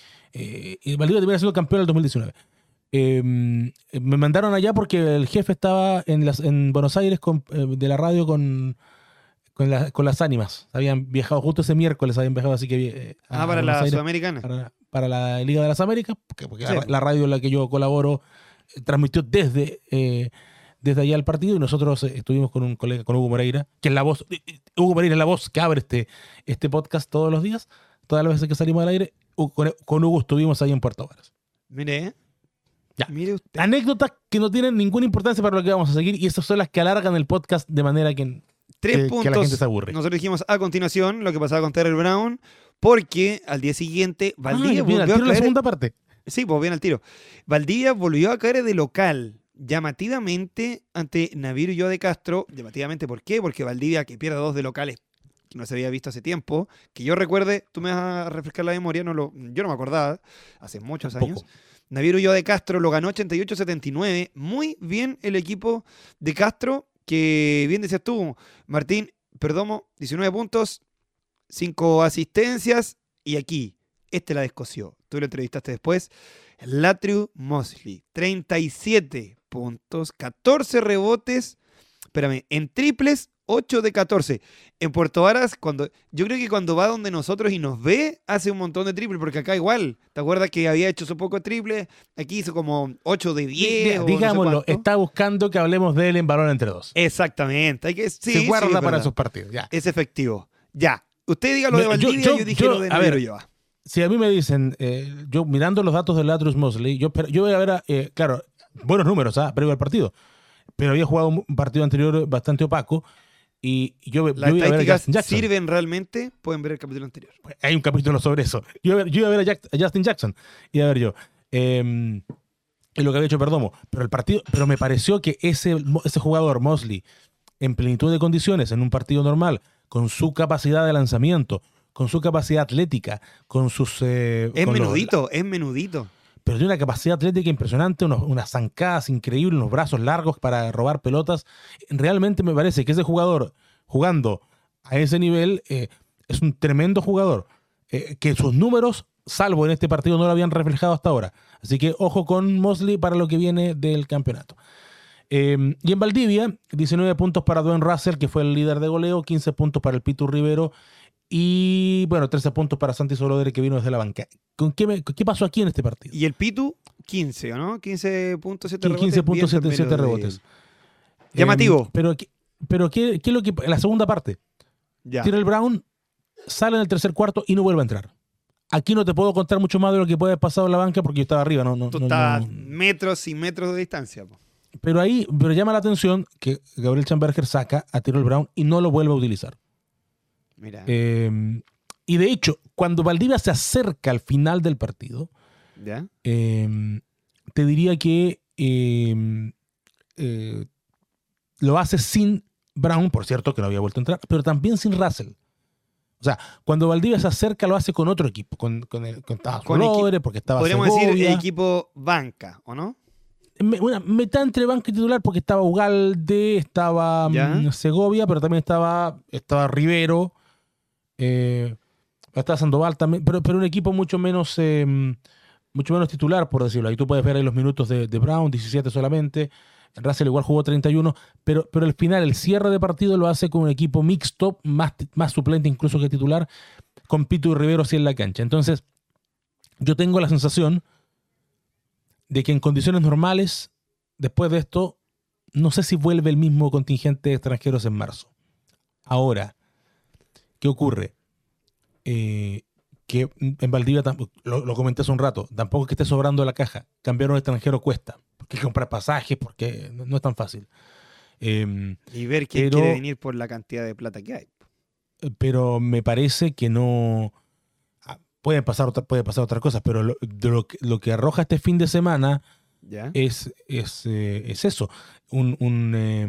eh, y Valdivia termina siendo campeón en el dos mil diecinueve. Eh, me mandaron allá porque el jefe estaba en, las, en Buenos Aires con, eh, de la radio con, con, la- con las ánimas. Habían viajado justo ese miércoles, habían viajado así que. eh, a Ah, para Buenos la Aires Sudamericana. para, para la Liga de las Américas, porque, porque Sí. la, la radio en la que yo colaboro eh, transmitió desde, eh, desde allá el partido y nosotros eh, estuvimos con un colega, con Hugo Moreira, que es la voz, eh, eh, Hugo Moreira es la voz que abre este, este podcast todos los días, todas las veces que salimos al aire. Hu- Con, con Hugo estuvimos ahí en Puerto Varas. Mire, ¿eh? Ya. Mire usted. Anécdotas que no tienen ninguna importancia para lo que vamos a seguir y esas son las que alargan el podcast de manera que, Tres que- que puntos. la gente se aburre. Nosotros dijimos a continuación lo que pasaba con Terrell Brown, porque al día siguiente Ah, Valdivia ya viene al volvió tiro a la caer. segunda parte. Sí, pues bien al tiro. Valdivia volvió a caer de local, llamativamente, ante Naviero Ulloa de Castro. Llamativamente, ¿por qué? Porque Valdivia, que pierde dos de locales, que no se había visto hace tiempo, que yo recuerde, tú me vas a refrescar la memoria, no lo, yo no me acordaba, hace muchos Tampoco. años. Naviero Ulloa de Castro lo ganó ochenta y ocho a setenta y nueve. Muy bien el equipo de Castro, que bien decías tú, Martín Perdomo, diecinueve puntos, cinco asistencias, y aquí, este la descoció. Tú lo entrevistaste después. Latriu Mosley, treinta y siete puntos, catorce rebotes, espérame, en triples, ocho de catorce. En Puerto Varas, cuando, yo creo que cuando va donde nosotros y nos ve, hace un montón de triples, porque acá igual, ¿te acuerdas que había hecho su poco triple? Aquí hizo como ocho de diez. o no sé Digámoslo, cuánto. está buscando que hablemos de él en Balón Entre Dos. Exactamente. Hay que, sí, Se guarda sí, es para verdad. sus partidos. Ya. Es efectivo. Ya. Usted diga lo Me- de yo- Valdivia, yo, yo- dije yo- lo de a ver, Naviero Ulloa. Si a mí me dicen, eh, yo mirando los datos de Latrus Mosley, yo, pero- yo voy a ver, a, eh, claro, buenos números, ¿ah? Previo al partido, pero había jugado un partido anterior bastante opaco y yo, yo Las iba a ver a estadísticas Justin Jackson. sirven realmente. Pueden ver el capítulo anterior. Hay un capítulo sobre eso. Yo, iba a ver- yo iba a ver a, Jack- a Justin Jackson, iba a ver yo. Eh, y lo que había hecho Perdomo. Pero el partido, pero me pareció que ese, ese jugador, Mosley, en plenitud de condiciones, en un partido normal, con su capacidad de lanzamiento, con su capacidad atlética, con sus... eh, Es con los- menudito, es menudito. pero tiene una capacidad atlética impresionante, unos, unas zancadas increíbles, unos brazos largos para robar pelotas. Realmente me parece que ese jugador jugando a ese nivel eh, es un tremendo jugador, eh, que sus números, salvo en este partido, no lo habían reflejado hasta ahora. Así que ojo con Mosley para lo que viene del campeonato. Eh, y en Valdivia, diecinueve puntos para Dwayne Russell, que fue el líder de goleo, quince puntos para el Pitu Rivero y, bueno, trece puntos para Santi Solodere, que vino desde la banca. ¿Con qué, me, ¿Qué pasó aquí en este partido? Y el Pitu, quince, ¿o no? quince punto siete rebotes. quince punto setenta y siete rebotes. De... Llamativo. Eh, pero pero ¿qué, ¿qué es lo que... La segunda parte. Ya. Tyrell Brown sale en el tercer cuarto y no vuelve a entrar. Aquí no te puedo contar mucho más de lo que puede haber pasado en la banca porque yo estaba arriba. No, no, Tú no, estás no. metros y metros de distancia. Po. Pero ahí pero llama la atención que Gabriel Schamberger saca a Tyrell Brown y no lo vuelve a utilizar. Mira. Eh, y de hecho, cuando Valdivia se acerca al final del partido, ¿Ya? eh, te diría que eh, eh, lo hace sin Brown, por cierto, que no había vuelto a entrar, pero también sin Russell. O sea, cuando Valdivia se acerca lo hace con otro equipo, con, con, el, con, con Solodere, porque estaba podríamos Segovia. decir equipo banca, ¿o no? Una mitad entre banca y titular porque estaba Ugalde, estaba um, Segovia, pero también estaba, estaba Rivero, eh, estaba Sandoval también, pero, pero un equipo mucho menos, eh, mucho menos titular, por decirlo. Ahí tú puedes ver ahí los minutos de, de Brown, diecisiete solamente. Russell igual jugó treinta y uno, pero, pero al final el cierre de partido lo hace con un equipo mixto, más, más suplente incluso que titular, con Pitu y Rivero así en la cancha. Entonces, yo tengo la sensación de que en condiciones normales, después de esto, no sé si vuelve el mismo contingente de extranjeros en marzo. Ahora, ¿qué ocurre? Eh, que en Valdivia, lo, lo comenté hace un rato, tampoco es que esté sobrando la caja. Cambiar a un extranjero cuesta. Porque comprar pasajes, porque no, no es tan fácil. Eh, y ver quién pero, quiere venir por la cantidad de plata que hay. Pero me parece que no... Pueden pasar, otra, puede pasar otras cosas, pero lo, de lo, que, lo que arroja este fin de semana ¿Ya? es, es, eh, es eso. Un, un, eh,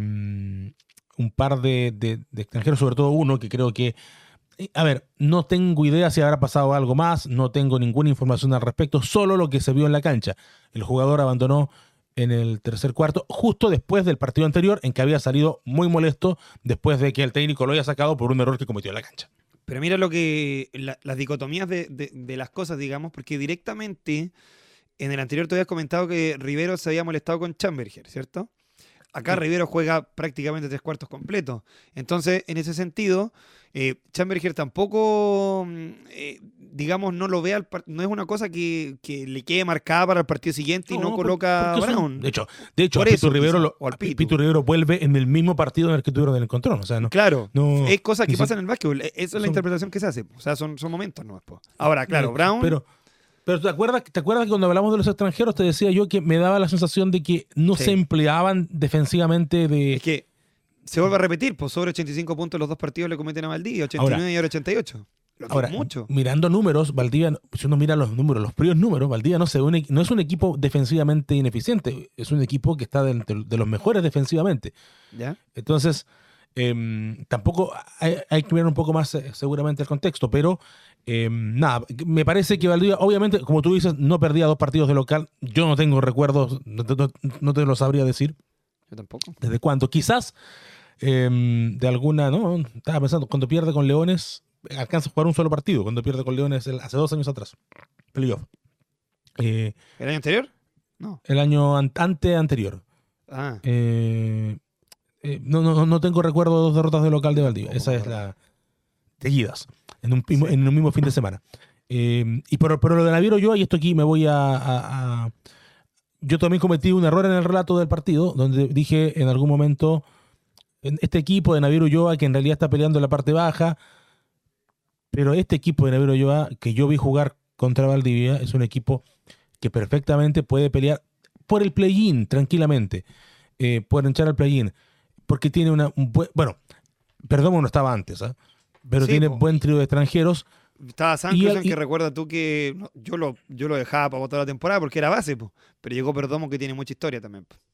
un par de, de, de extranjeros, sobre todo uno, que creo que... A ver, no tengo idea si habrá pasado algo más, no tengo ninguna información al respecto, solo lo que se vio en la cancha. El jugador abandonó en el tercer cuarto, justo después del partido anterior, en que había salido muy molesto después de que el técnico lo haya sacado por un error que cometió en la cancha. Pero mira lo que la, las dicotomías de, de, de las cosas, digamos, porque directamente en el anterior te habías comentado que Rivero se había molestado con Schamberger, ¿cierto? Acá sí. Rivero juega prácticamente tres cuartos completos. Entonces, en ese sentido, eh, Schamberger tampoco, eh, digamos, no lo ve, al no es una cosa que, que le quede marcada para el partido siguiente y no, no coloca a Brown. Son, de hecho, de hecho Pitu Rivero, lo, Pitu. Pitu Rivero vuelve en el mismo partido en el que tuvieron el encontrón. O sea, no, claro, no, es cosas que son, pasan en el básquetbol. Esa es la son, interpretación que se hace. O sea, son, son momentos, ¿no? Ahora, claro, eh, Brown... Pero, Pero ¿te acuerdas, ¿te acuerdas que cuando hablamos de los extranjeros te decía yo que me daba la sensación de que no sí. se empleaban defensivamente de... Es que se vuelve a repetir, pues sobre ochenta y cinco puntos los dos partidos le cometen a Valdivia, ochenta y nueve ahora, y ahora ochenta y ocho. Lo ahora, mucho. Mirando números, Valdivia, si uno mira los números, los primeros números, Valdivia no, se une, no es un equipo defensivamente ineficiente, es un equipo que está de, de los mejores defensivamente. ¿Ya? Entonces... Eh, tampoco hay, hay que ver un poco más eh, seguramente el contexto, pero eh, nada, me parece que Valdivia, obviamente, como tú dices, no perdía dos partidos de local. Yo no tengo recuerdos, no, no, no te lo sabría decir. Yo tampoco. ¿Desde cuándo? Quizás eh, de alguna, ¿no? Estaba pensando, cuando pierde con Leones, alcanza a jugar un solo partido. Cuando pierde con Leones el, hace dos años atrás. Playoff. Eh, ¿El año anterior? No. El año an ante anterior. Ah. Eh. Eh, no, no, no tengo recuerdo de dos derrotas de local de Valdivia. Esa es la... Seguidas. En un, sí. en un mismo fin de semana. Eh, y por, por lo de Naviero yo, y esto aquí me voy a, a, a... Yo también cometí un error en el relato del partido, donde dije en algún momento, en este equipo de Naviero Ulloa, que en realidad está peleando en la parte baja, pero este equipo de Naviero Ulloa, que yo vi jugar contra Valdivia, es un equipo que perfectamente puede pelear por el play-in, tranquilamente. Eh, pueden echar al play-in. Porque tiene una... Un buen, bueno, Perdomo no estaba antes, ¿eh? Pero sí, tiene po. buen trío de extranjeros. Estaba Sankerson, que recuerda tú que no, yo, lo, yo lo dejaba para toda la temporada porque era base, po. Pero llegó Perdomo, que tiene mucha historia también. Po.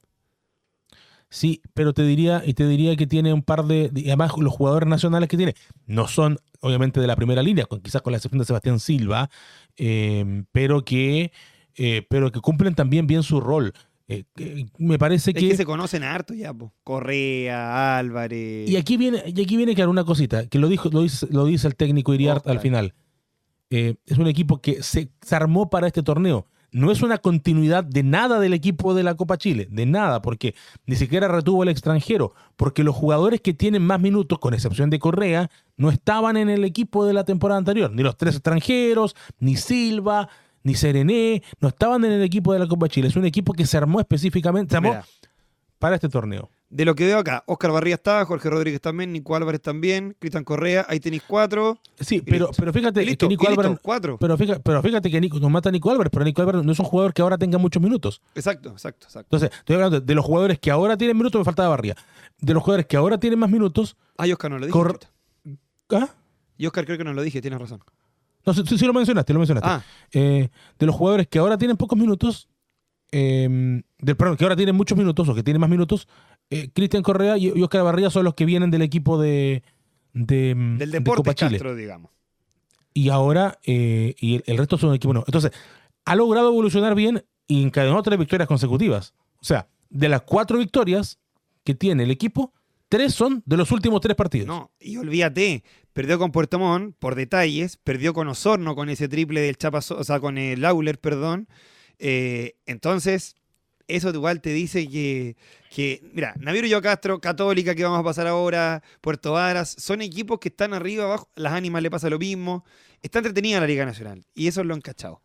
Sí, pero te diría, y te diría que tiene un par de... Y además los jugadores nacionales que tiene no son, obviamente, de la primera línea, con, quizás con la excepción de Sebastián Silva, eh, pero que... eh, pero que cumplen también bien su rol. Eh, que me parece Es que... que se conocen harto ya, po. Correa, Álvarez. Y aquí viene, y aquí viene claro una cosita, que lo dijo, lo dice, lo dice el técnico Iriart Oscar. al final. Eh, es un equipo que se, se armó para este torneo. No es una continuidad de nada del equipo de la Copa Chile, de nada, porque ni siquiera retuvo al extranjero, porque los jugadores que tienen más minutos, con excepción de Correa, no estaban en el equipo de la temporada anterior. Ni los tres extranjeros, ni Silva, ni Serené, no estaban en el equipo de la Copa Chile. Es un equipo que se armó específicamente, se armó Mira, para este torneo. de lo que veo acá, Oscar Barría está, Jorge Rodríguez también, Nico Álvarez también, Cristian Correa, ahí tenéis cuatro. Sí, Y pero, listo. pero fíjate Y listo, que Nico y listo, Álvarez... cuatro. Pero fíjate, pero fíjate que Nico, nos mata Nico Álvarez, pero Nico Álvarez no es un jugador que ahora tenga muchos minutos. Exacto, exacto, exacto. Entonces, estoy hablando de, de los jugadores que ahora tienen minutos, me faltaba Barría. De los jugadores que ahora tienen más minutos... Ah, y Oscar no lo dije. Cor- ¿Ah? Y Oscar creo que no lo dije, tienes razón. No, sí, sí lo mencionaste, lo mencionaste. Ah, Eh, de los jugadores que ahora tienen pocos minutos, eh, de, perdón, que ahora tienen muchos minutos o que tienen más minutos, eh, Cristian Correa y, y Oscar Barría son los que vienen del equipo de, de, del de deporte Copa Chile. Castro, digamos. Y ahora, eh, y el, el resto son equipos nuevos. Entonces, ha logrado evolucionar bien y encadenó tres victorias consecutivas. O sea, de las cuatro victorias que tiene el equipo, tres son de los últimos tres partidos. No, y olvídate, perdió con Puerto Montt por detalles, perdió con Osorno con ese triple del Chapa, o sea, con el Auler, perdón. Eh, entonces, eso igual te dice que, que mira, Naviero Yo Castro, Católica, que vamos a pasar ahora, Puerto Varas, son equipos que están arriba, abajo, las ánimas le pasa lo mismo. Está entretenida la Liga Nacional, y eso lo han cachado.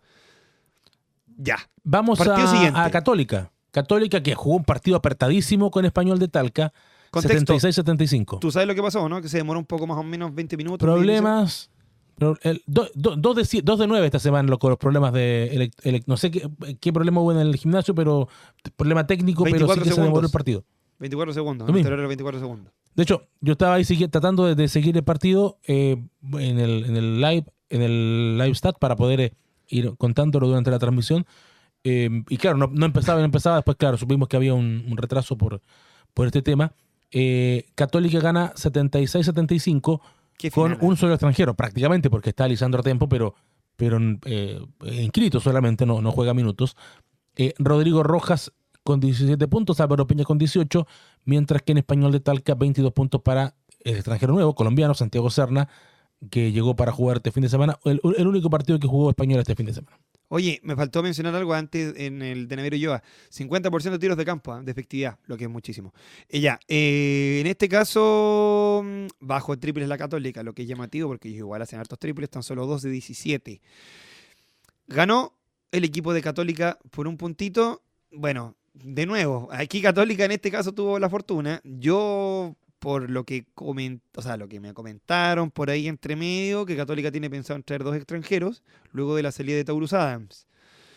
Ya. Vamos Partido a, siguiente. a Católica. Católica que jugó un partido apertadísimo con Español de Talca, Contexto, setenta y seis setenta y cinco. tú sabes lo que pasó, ¿no? Que se demoró un poco más o menos veinte minutos. Problemas. pro- el- do- do- dos, de, cie- dos de nueve esta semana loco, los problemas de. elec- elec- no sé qué, qué problema hubo en el gimnasio, pero problema técnico, pero sí veinticuatro que se demoró segundos. el partido. veinticuatro segundos, Lo el mismo. anterior era veinticuatro segundos. De hecho, yo estaba ahí sigue- tratando de, de seguir el partido eh, en, el, en el live, en el live stat para poder eh, ir contándolo durante la transmisión. Eh, y claro, no, no empezaba, no empezaba. Después, claro, supimos que había un, un retraso por, por este tema. Eh, Católica gana setenta y seis setenta y cinco Qué con final, un solo extranjero, prácticamente, porque está Lisandro Tempo, pero, pero eh, inscrito solamente, no, no juega minutos. Eh, Rodrigo Rojas con diecisiete puntos, Álvaro Peña con dieciocho, mientras que en Español de Talca veintidós puntos para el extranjero nuevo, colombiano, Santiago Serna, que llegó para jugar este fin de semana, el, el único partido que jugó Español este fin de semana. Oye, me faltó mencionar algo antes en el de Naviero Yoa. cincuenta por ciento de tiros de campo, ¿eh? De efectividad, lo que es muchísimo. Y ya, eh, en este caso, mm, bajo el triple es la Católica, lo que es llamativo, porque ellos igual hacen hartos triples, están solo dos de diecisiete. Ganó el equipo de Católica por un puntito. Bueno, de nuevo, aquí Católica en este caso tuvo la fortuna. Yo, por lo que coment, o sea, lo que me comentaron por ahí entre medio, que Católica tiene pensado en traer dos extranjeros luego de la salida de Taurus Adams.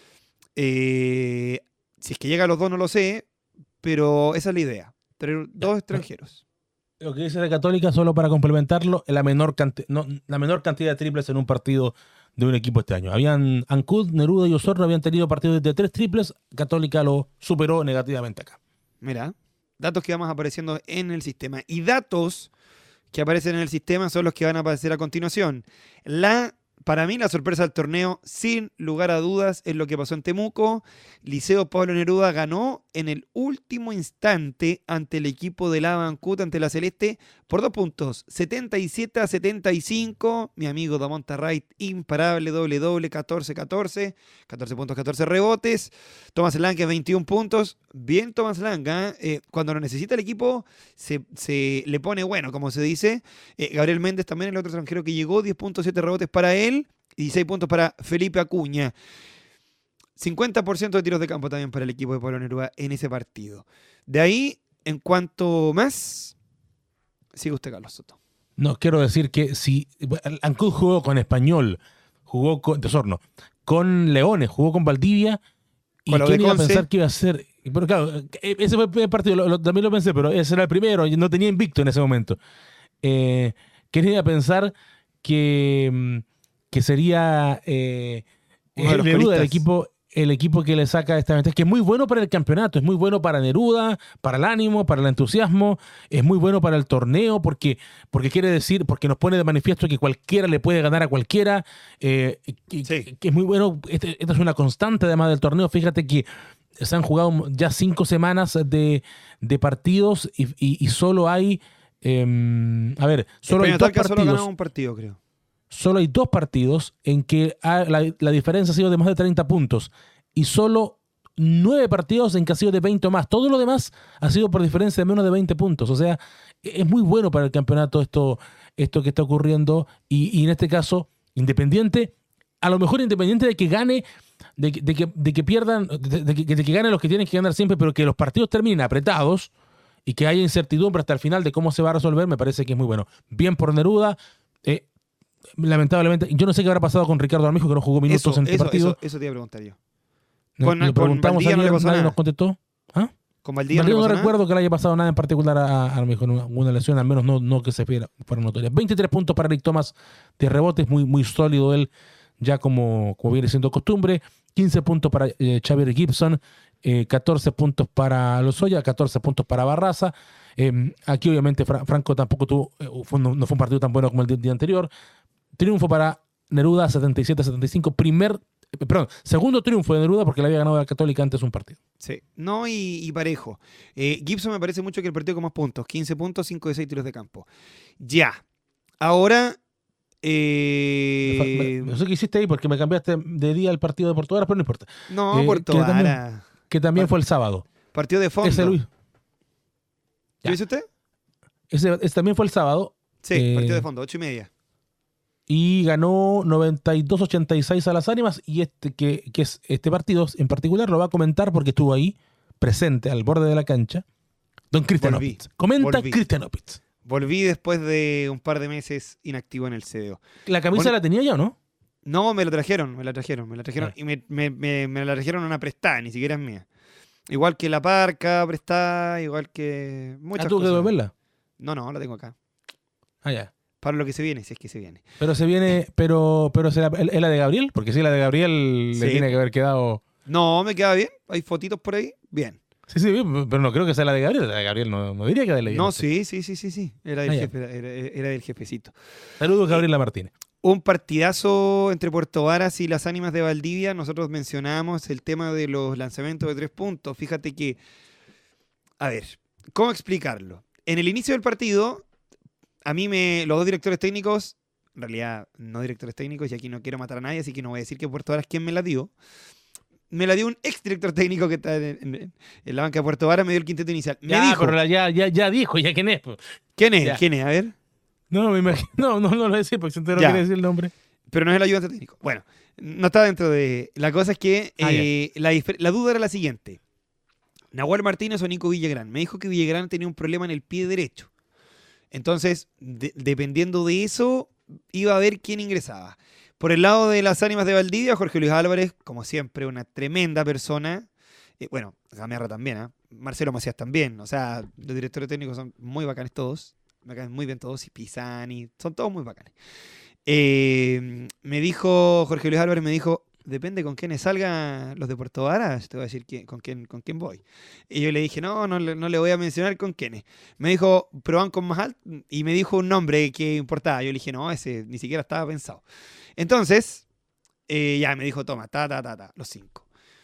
Eh, si es que llega a los dos no lo sé, pero esa es la idea. Traer dos extranjeros. Lo que dice la Católica, solo para complementarlo, la menor, canti- no, la menor cantidad de triples en un partido de un equipo este año. Habían Ancud, Neruda y Osorno habían tenido partidos de tres triples. Católica lo superó negativamente acá. Mira, datos que vamos apareciendo en el sistema. Y datos que aparecen en el sistema son los que van a aparecer a continuación. La, para mí, la sorpresa del torneo, sin lugar a dudas, es lo que pasó en Temuco. Liceo Pablo Neruda ganó en el último instante ante el equipo de la Ancud, ante la Celeste, por dos puntos. setenta y siete a setenta y cinco. Mi amigo Damonta Wright, imparable, doble doble, catorce catorce. catorce puntos, catorce rebotes. Thomas Lang, veintiún puntos. Bien Thomas Lang, ¿eh? Eh, cuando lo necesita el equipo, se, se le pone bueno, como se dice. Eh, Gabriel Méndez también, el otro extranjero que llegó, diez punto siete rebotes para él y dieciséis puntos para Felipe Acuña. cincuenta por ciento de tiros de campo también para el equipo de Pablo Neruda en ese partido. De ahí, en cuanto más, sigue usted, Carlos Soto. No, quiero decir que si Ancud jugó con Español, jugó con Osorno, con Leones, jugó con Valdivia, y Con la quién iba a Udeconce. pensar que iba a ser. Pero claro, ese fue el primer partido, lo- lo- también lo pensé, pero ese era el primero, y no tenía invicto en ese momento. Eh, ¿Quién iba a pensar que, mm, que sería eh, Uno de el los Neruda del colistas. equipo, el equipo que le saca esta ventaja, que es muy bueno para el campeonato, es muy bueno para Neruda, para el ánimo, para el entusiasmo, es muy bueno para el torneo, porque, porque quiere decir, porque nos pone de manifiesto que cualquiera le puede ganar a cualquiera, eh, que, Sí. que es muy bueno. Este, esta es una constante además del torneo. Fíjate que se han jugado ya cinco semanas de, de partidos y, y, y solo hay, eh, a ver, solo hay España dos Talca solo ha partidos. ganado un partido, creo. Solo hay dos partidos en que ha- la, la diferencia ha sido de más de treinta puntos y solo nueve partidos en que ha sido de veinte o más. Todo lo demás ha sido por diferencia de menos de veinte puntos. O sea, e- es muy bueno para el campeonato esto, esto que está ocurriendo y, y en este caso, Independiente, a lo mejor Independiente de que gane, de, que- de que, de que pierdan, de, de que, de que ganen los que tienen que ganar siempre, pero que los partidos terminen apretados y que haya incertidumbre hasta el final de cómo se va a resolver, me parece que es muy bueno. Bien por Neruda. eh, Lamentablemente, yo no sé qué habrá pasado con Ricardo Armijo, que no jugó minutos Eso, en este eso, partido. eso, eso te iba a preguntar yo. No- con- le con preguntamos Valdivia no ayer, le pasó nadie nada. nos contestó. ¿Ah? Con Valdivia Valdivia no, no le pasó recuerdo nada. que le haya pasado nada en particular a, a Armijo, una lesión, al menos no, no que se fuera, fuera notoria. veintitrés puntos para Eric Thomas de rebotes, muy, muy sólido él, ya como, como viene siendo costumbre. quince puntos para eh, Xavier Gibson, eh, catorce puntos para Lozoya, catorce puntos para Barraza. Eh, aquí obviamente Fra- Franco tampoco tuvo, eh, fue- no, no fue un partido tan bueno como el día, día anterior. Triunfo para Neruda, setenta y siete a setenta y cinco. Primer, eh, perdón, segundo triunfo de Neruda porque le había ganado a la Católica antes un partido. Sí, no y, y parejo. Eh, Gibson me parece mucho que el partido con más puntos, quince puntos, cinco de seis tiros de campo. Ya. Ahora, eh, No sé qué hiciste ahí porque me cambiaste de día el partido de Porto Vara, pero no importa. no, eh, Puerto que también- Vara. Que también Par- fue el sábado. Partido de fondo. Ese, Luis, ¿Qué Ya. dice usted? ese, ese también fue el sábado Sí, Eh, partido de fondo, ocho y media. y ganó noventa y dos a ochenta y seis a las Ánimas. Y este que, que es este partido en particular lo va a comentar porque estuvo ahí presente al borde de la cancha. Don Cristian Volví, Opitz. Comenta volví. Cristian Opitz. Volví después de un par de meses inactivo en el C D O. ¿La camisa Bueno, la tenía ya o no? No, me lo trajeron, me la trajeron, me la trajeron. Ya. Y me, me, me, me la trajeron una prestada, ni siquiera es mía. Igual que la parca prestada, igual que muchas Ah, tuvo que cosas. devolverla. No, no, la tengo acá. Ah, ya. Para lo que se viene, si es que se viene. Pero se viene, pero, pero será, ¿es es la de Gabriel? Porque si es la de Gabriel le Sí. tiene que haber quedado. No, me queda bien. Hay fotitos por ahí. Bien. Sí, sí, pero no creo que sea la de Gabriel. La de Gabriel no, no diría que de No, sí, sí, sí, sí, sí. Era del, Ah, ya. jefe, era, era- era del jefecito. Saludos, Gabriela Martínez. Un partidazo entre Puerto Varas y las Ánimas de Valdivia. Nosotros mencionábamos el tema de los lanzamientos de tres puntos. Fíjate que, a ver, ¿cómo explicarlo? En el inicio del partido, a mí me, los dos directores técnicos, en realidad no directores técnicos, y aquí no quiero matar a nadie, así que no voy a decir que Puerto Varas quién me la dio. Me la dio un ex director técnico que está en, en- en la banca de Puerto Varas, me dio el quinteto inicial. Me Ya, dijo, pero la- ya, ya, ya dijo, ya quién es. po. ¿quién es? ya. ¿Quién es? A ver. No, me imagino. No, no, no lo voy a decir porque si usted no Ya. quiere decir el nombre. Pero no es el ayudante técnico. Bueno, no está dentro de... La cosa es que Ah, eh, la, difer- la duda era la siguiente. ¿Nahuel Martínez o Nico Villagrán? Me dijo que Villagrán tenía un problema en el pie derecho. Entonces, de- dependiendo de eso, iba a ver quién ingresaba. Por el lado de las Ánimas de Valdivia, Jorge Luis Álvarez, como siempre, una tremenda persona. Eh, bueno, Gamarra también, ¿ah? Marcelo Macías también. O sea, los directores técnicos son muy bacanes todos. Me caen muy bien todos. Y Pisani, son todos muy bacanes. Eh, me dijo, Jorge Luis Álvarez me dijo, depende con quiénes salgan los de Puerto Varas, te voy a decir quién- con, quién, con quién voy. Y yo le dije, no, no, le- no le voy a mencionar con quiénes. Me dijo, pero van con más alto, y me dijo un nombre que importaba. Yo le dije, no, ese ni siquiera estaba pensado. Entonces, eh, ya me dijo, toma, ta, ta, ta, ta, los cinco.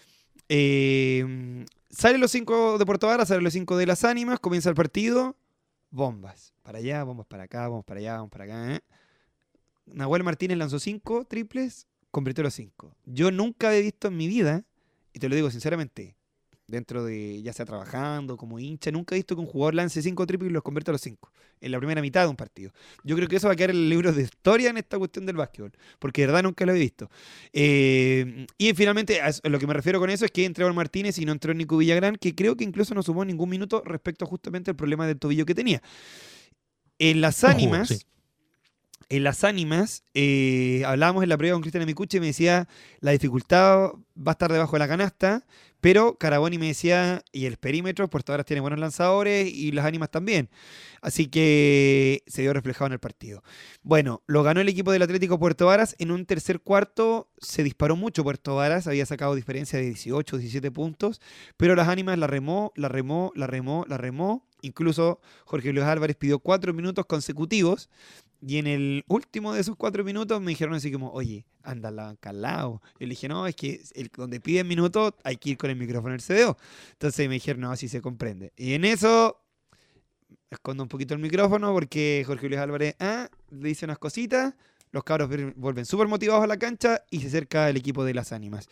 Eh, salen los cinco de Puerto Varas, salen los cinco de las Ánimas, comienza el partido, bombas, para allá, bombas para acá, bombas para allá, bombas para acá, ¿eh? Nahuel Martínez lanzó cinco triples, convirtió los cinco. Yo nunca he visto en mi vida, y te lo digo sinceramente, dentro de, ya sea trabajando, como hincha, nunca he visto que un jugador lance cinco triples y los convierta a los cinco, en la primera mitad de un partido. Yo creo que eso va a quedar en el libro de historia en esta cuestión del básquetbol, porque de verdad nunca lo he visto. Eh, y finalmente, a lo que me refiero con eso es que entró Martínez y no entró Nico Villagrán, que creo que incluso no sumó ningún minuto respecto justamente al problema del tobillo que tenía. En las No jugó, Ánimas... sí. En las ánimas, eh, hablábamos en la prueba con Cristian Amicucci y me decía, la dificultad va a estar debajo de la canasta, pero Caraboni me decía, y el perímetro, Puerto Varas tiene buenos lanzadores y las ánimas también. Así que se vio reflejado en el partido. Bueno, lo ganó el equipo del Atlético Puerto Varas. En un tercer cuarto se disparó mucho Puerto Varas, había sacado diferencia de dieciocho, diecisiete puntos, pero las ánimas la remó, la remó, la remó, la remó. Incluso Jorge Luis Álvarez pidió cuatro minutos consecutivos. Y en el último de esos cuatro minutos me dijeron así como, oye, anda la banca al lado. Yo le dije, no, es que el, donde piden minutos hay que ir con el micrófono en el C D O. Entonces me dijeron, no, así se comprende. Y en eso escondo un poquito el micrófono porque Jorge Luis Álvarez ah, le dice unas cositas, los cabros vuelven súper motivados a la cancha y se acerca el equipo de las ánimas.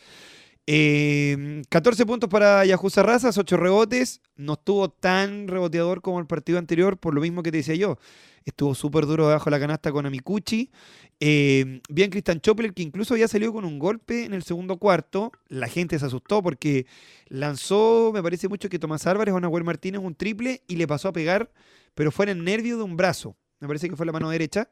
Eh, catorce puntos para Yajusa Razas, ocho rebotes. No estuvo tan reboteador como el partido anterior, por lo mismo que te decía yo. Estuvo súper duro debajo de la canasta con Amicucci. Eh, bien Cristian Chopler, que incluso había salido con un golpe en el segundo cuarto. La gente se asustó porque lanzó, me parece mucho que Tomás Álvarez o Nahuel Martínez un triple y le pasó a pegar, pero fue en el nervio de un brazo. Me parece que fue la mano derecha.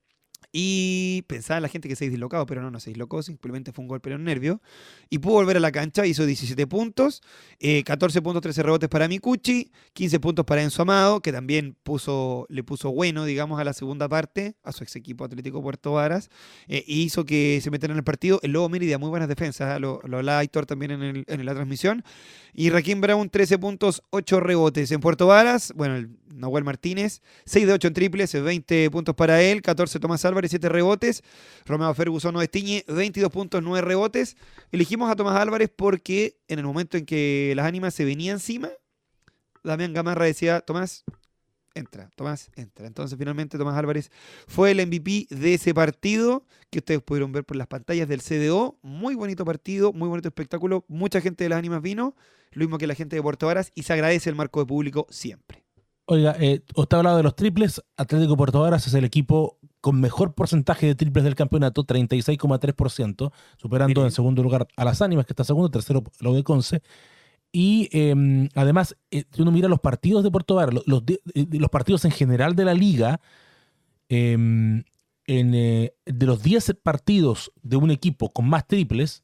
Y pensaba la gente que se había dislocado, pero no, no se dislocó, simplemente fue un golpe en el nervio. Y pudo volver a la cancha, hizo diecisiete puntos, eh, catorce puntos, trece rebotes para Amicucci, quince puntos para Enzo Amado, que también puso, le puso bueno, digamos, a la segunda parte, a su ex equipo Atlético Puerto Varas, eh, y hizo que se metieran en el partido. El Lobo Mérida, muy buenas defensas, ¿eh? lo, lo hablaba Aitor también en, el, en la transmisión. Y Raquín Brown, trece puntos, ocho rebotes. En Puerto Varas, bueno, el Nahuel Martínez, seis de ocho en triples, veinte puntos para él, catorce Tomás Álvarez, siete rebotes. Romeo Ferguson no destiñe, veintidós puntos, nueve rebotes. Elegimos a Tomás Álvarez porque en el momento en que las ánimas se venían encima, Damián Gamarra decía, Tomás, entra, Tomás, entra. Entonces finalmente Tomás Álvarez fue el M V P de ese partido que ustedes pudieron ver por las pantallas del C D O. Muy bonito partido, muy bonito espectáculo. Mucha gente de las ánimas vino, lo mismo que la gente de Puerto Varas, y se agradece el marco de público siempre. Oiga, eh, usted ha hablado de los triples. Atlético Puerto Varas es el equipo con mejor porcentaje de triples del campeonato, treinta y seis coma tres por ciento, superando Bien. en segundo lugar a las ánimas, que está segundo, tercero lo de Conce. Y eh, además, eh, si uno mira los partidos de Puerto Varas, los, los, los partidos en general de la liga, eh, en, eh, de los diez partidos de un equipo con más triples,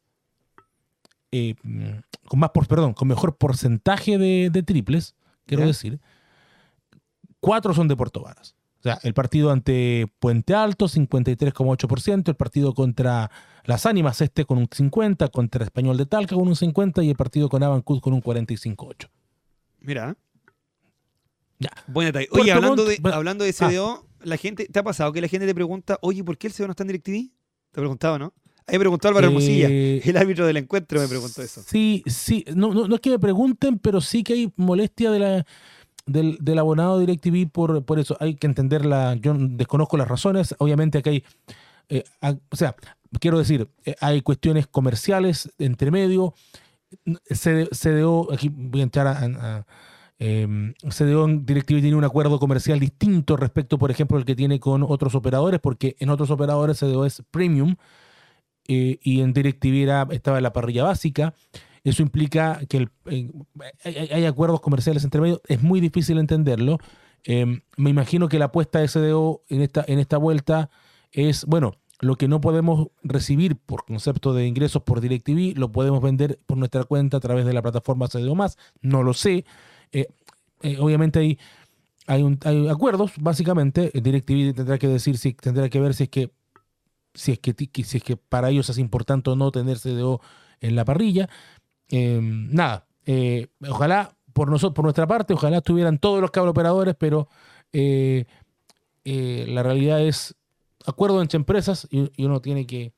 eh, con más por, perdón, con mejor porcentaje de, de triples, quiero ¿Ya? decir, cuatro son de Puerto Varas. O sea, el partido ante Puente Alto, cincuenta y tres coma ocho por ciento, el partido contra las ánimas este con un cincuenta por ciento, contra Español de Talca con un cincuenta por ciento y el partido con Avancud con un cuarenta y cinco coma ocho por ciento. Mira. Ya. Buena talla. Oye, hablando de, hablando de C D O, ah. la gente, ¿te ha pasado que la gente te pregunta, oye, ¿por qué el C D O no está en DirecTV? Te preguntaba, ¿no? Ahí me preguntó Álvaro Hermosilla, eh, el árbitro del encuentro me preguntó eso. Sí, sí. No, no, no es que me pregunten, pero sí que hay molestia de la... Del, del abonado de DirecTV por, por eso. Hay que entenderla. Yo desconozco las razones. Obviamente aquí hay, eh, a, o sea, quiero decir, eh, hay cuestiones comerciales entre medio. C D O, aquí voy a entrar a, a, a eh, C D O en DirecTV tiene un acuerdo comercial distinto respecto, por ejemplo, al que tiene con otros operadores, porque en otros operadores C D O es premium eh, y en DirecTV era, estaba en la parrilla básica. Eso implica que el, eh, hay, hay acuerdos comerciales entre medio. Es muy difícil entenderlo. Eh, me imagino que la apuesta de C D O en esta, en esta vuelta es, bueno, lo que no podemos recibir por concepto de ingresos por DirecTV, lo podemos vender por nuestra cuenta a través de la plataforma C D O más. No lo sé. Eh, eh, obviamente hay, hay, un, hay acuerdos, básicamente. DirecTV tendrá que decir, si, tendrá que ver si es que, si es que, si es que para ellos es importante o no tener C D O en la parrilla. Eh, nada, eh, ojalá por nosotros, por nuestra parte, ojalá estuvieran todos los cable operadores, pero eh, eh, la realidad es acuerdo entre empresas y, y uno tiene que,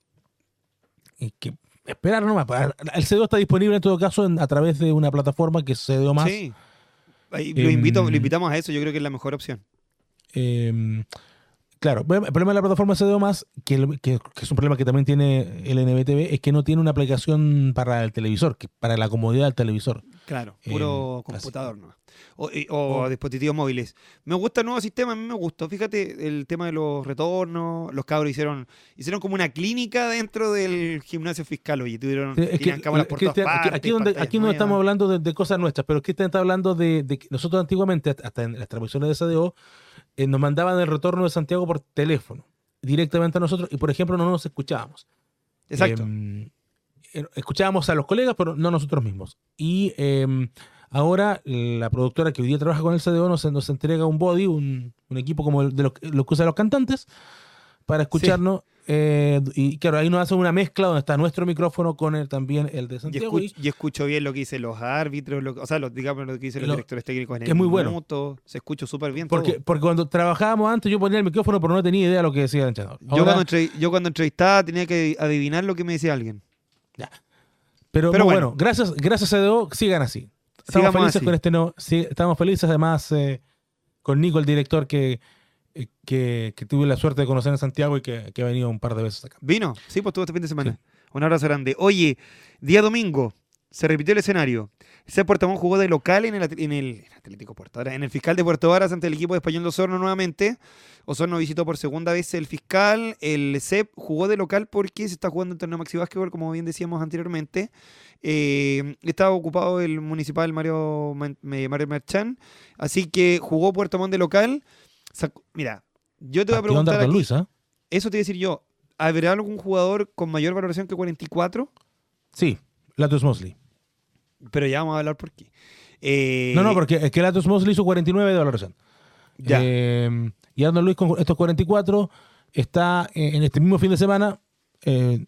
que esperar nomás. El C D O está disponible en todo caso en, a través de una plataforma que es C D O más. Sí, Ahí, lo, invito, eh, lo invitamos a eso, yo creo que es la mejor opción. Eh, Claro, el problema de la plataforma C D O más, que, que, que es un problema que también tiene el N B T V, es que no tiene una aplicación para el televisor, que para la comodidad del televisor. Claro, puro eh, computador, ¿no? O, o, o dispositivos móviles. Me gusta el nuevo sistema, a mí me gustó. Fíjate, el tema de los retornos, los cabros hicieron hicieron como una clínica dentro del gimnasio fiscal, oye, tuvieron sí, es que, cámaras por todas partes. Aquí donde aquí no estamos hablando de, de cosas nuestras, pero Cristian está hablando de, de que nosotros antiguamente, hasta en las transmisiones de C D O, Eh, nos mandaban el retorno de Santiago por teléfono. directamente a nosotros y, por ejemplo, no nos escuchábamos. Exacto. Eh, escuchábamos a los colegas, pero no nosotros mismos. Y eh, ahora la productora que hoy día trabaja con el C D O nos, nos entrega un body, un, un equipo como el de los, los que usan los cantantes, para escucharnos. Sí. Eh, y claro, ahí nos hacen una mezcla donde está nuestro micrófono con el, también el de Santiago. Y, escucho, y escucho bien lo que dicen los árbitros, lo, o sea, los, digamos lo que dicen los lo, directores técnicos en el es muy minuto. Bueno. Se escucha súper bien porque, todo. Porque cuando trabajábamos antes yo ponía el micrófono pero no tenía idea de lo que decía el entrenador. Ahora, yo, cuando entre, yo cuando entrevistaba tenía que adivinar lo que me decía alguien. Ya. Pero, pero bueno, bueno, gracias, gracias C D O, sigan así. Estamos Sigamos felices así. con este no, sí, estamos felices además eh, con Nico, el director que Que, que tuve la suerte de conocer en Santiago y que, que ha venido un par de veces acá. ¿Vino? Sí, pues estuvo este fin de semana. Sí. Un abrazo grande. Oye, día domingo, se repitió el escenario. C. Puerto Montt jugó de local en el, en el Atlético Puerto Varas, en el Fiscal de Puerto Varas ante el equipo de Español de Osorno nuevamente. Osorno visitó por segunda vez el Fiscal. El C E P jugó de local porque se está jugando el torneo Maxi Básquetbol, como bien decíamos anteriormente. Eh, estaba ocupado el municipal Mario, Mario Merchán, así que jugó Puerto Montt de local. Mira, yo te voy a preguntar aquí, Luis, ¿eh? Eso te voy a decir yo, ¿habrá algún jugador con mayor valoración que cuarenta y cuatro? Sí, Latus Mosley. Pero ya vamos a hablar por qué. Eh... No, no, porque es que Latus Mosley hizo cuarenta y nueve de valoración. Ya. Eh, y Arnold Luis con estos cuarenta y cuatro está en este mismo fin de semana eh,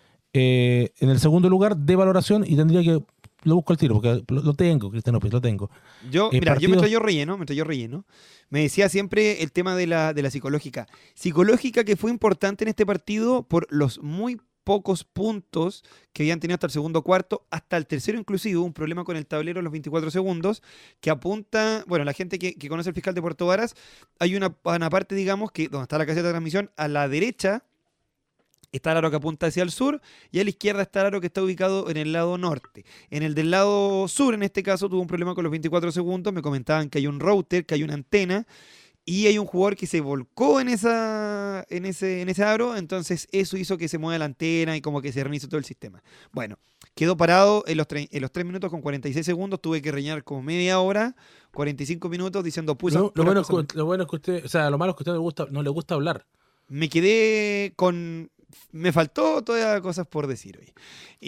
eh, en el segundo lugar de valoración y tendría que... Lo busco al tiro, porque lo, lo tengo, Cristian López, lo tengo. Yo, eh, mira, partidos... yo me traigo relleno, me traigo relleno. Me decía siempre el tema de la, de la psicológica. Psicológica que fue importante en este partido por los muy pocos puntos que habían tenido hasta el segundo cuarto, hasta el tercero inclusive, un problema con el tablero en los veinticuatro segundos, que apunta, bueno, la gente que, que conoce el Fiscal de Puerto Varas, hay una, una parte, digamos, que donde está la caseta de transmisión, a la derecha está el aro que apunta hacia el sur y a la izquierda está el aro que está ubicado en el lado norte. En el del lado sur, en este caso, tuvo un problema con los veinticuatro segundos. Me comentaban que hay un router, que hay una antena y hay un jugador que se volcó en, esa, en, ese, en ese aro. Entonces eso hizo que se mueva la antena y como que se reinicie todo el sistema. Bueno, quedó parado en los, en los tres minutos con cuarenta y seis segundos. Tuve que rellenar como media hora, cuarenta y cinco minutos diciendo puso. Lo, lo, bueno es que, lo bueno es que usted, o sea, lo malo es que a usted no le gusta, no le gusta hablar. Me quedé con... Me faltó todavía cosas por decir hoy.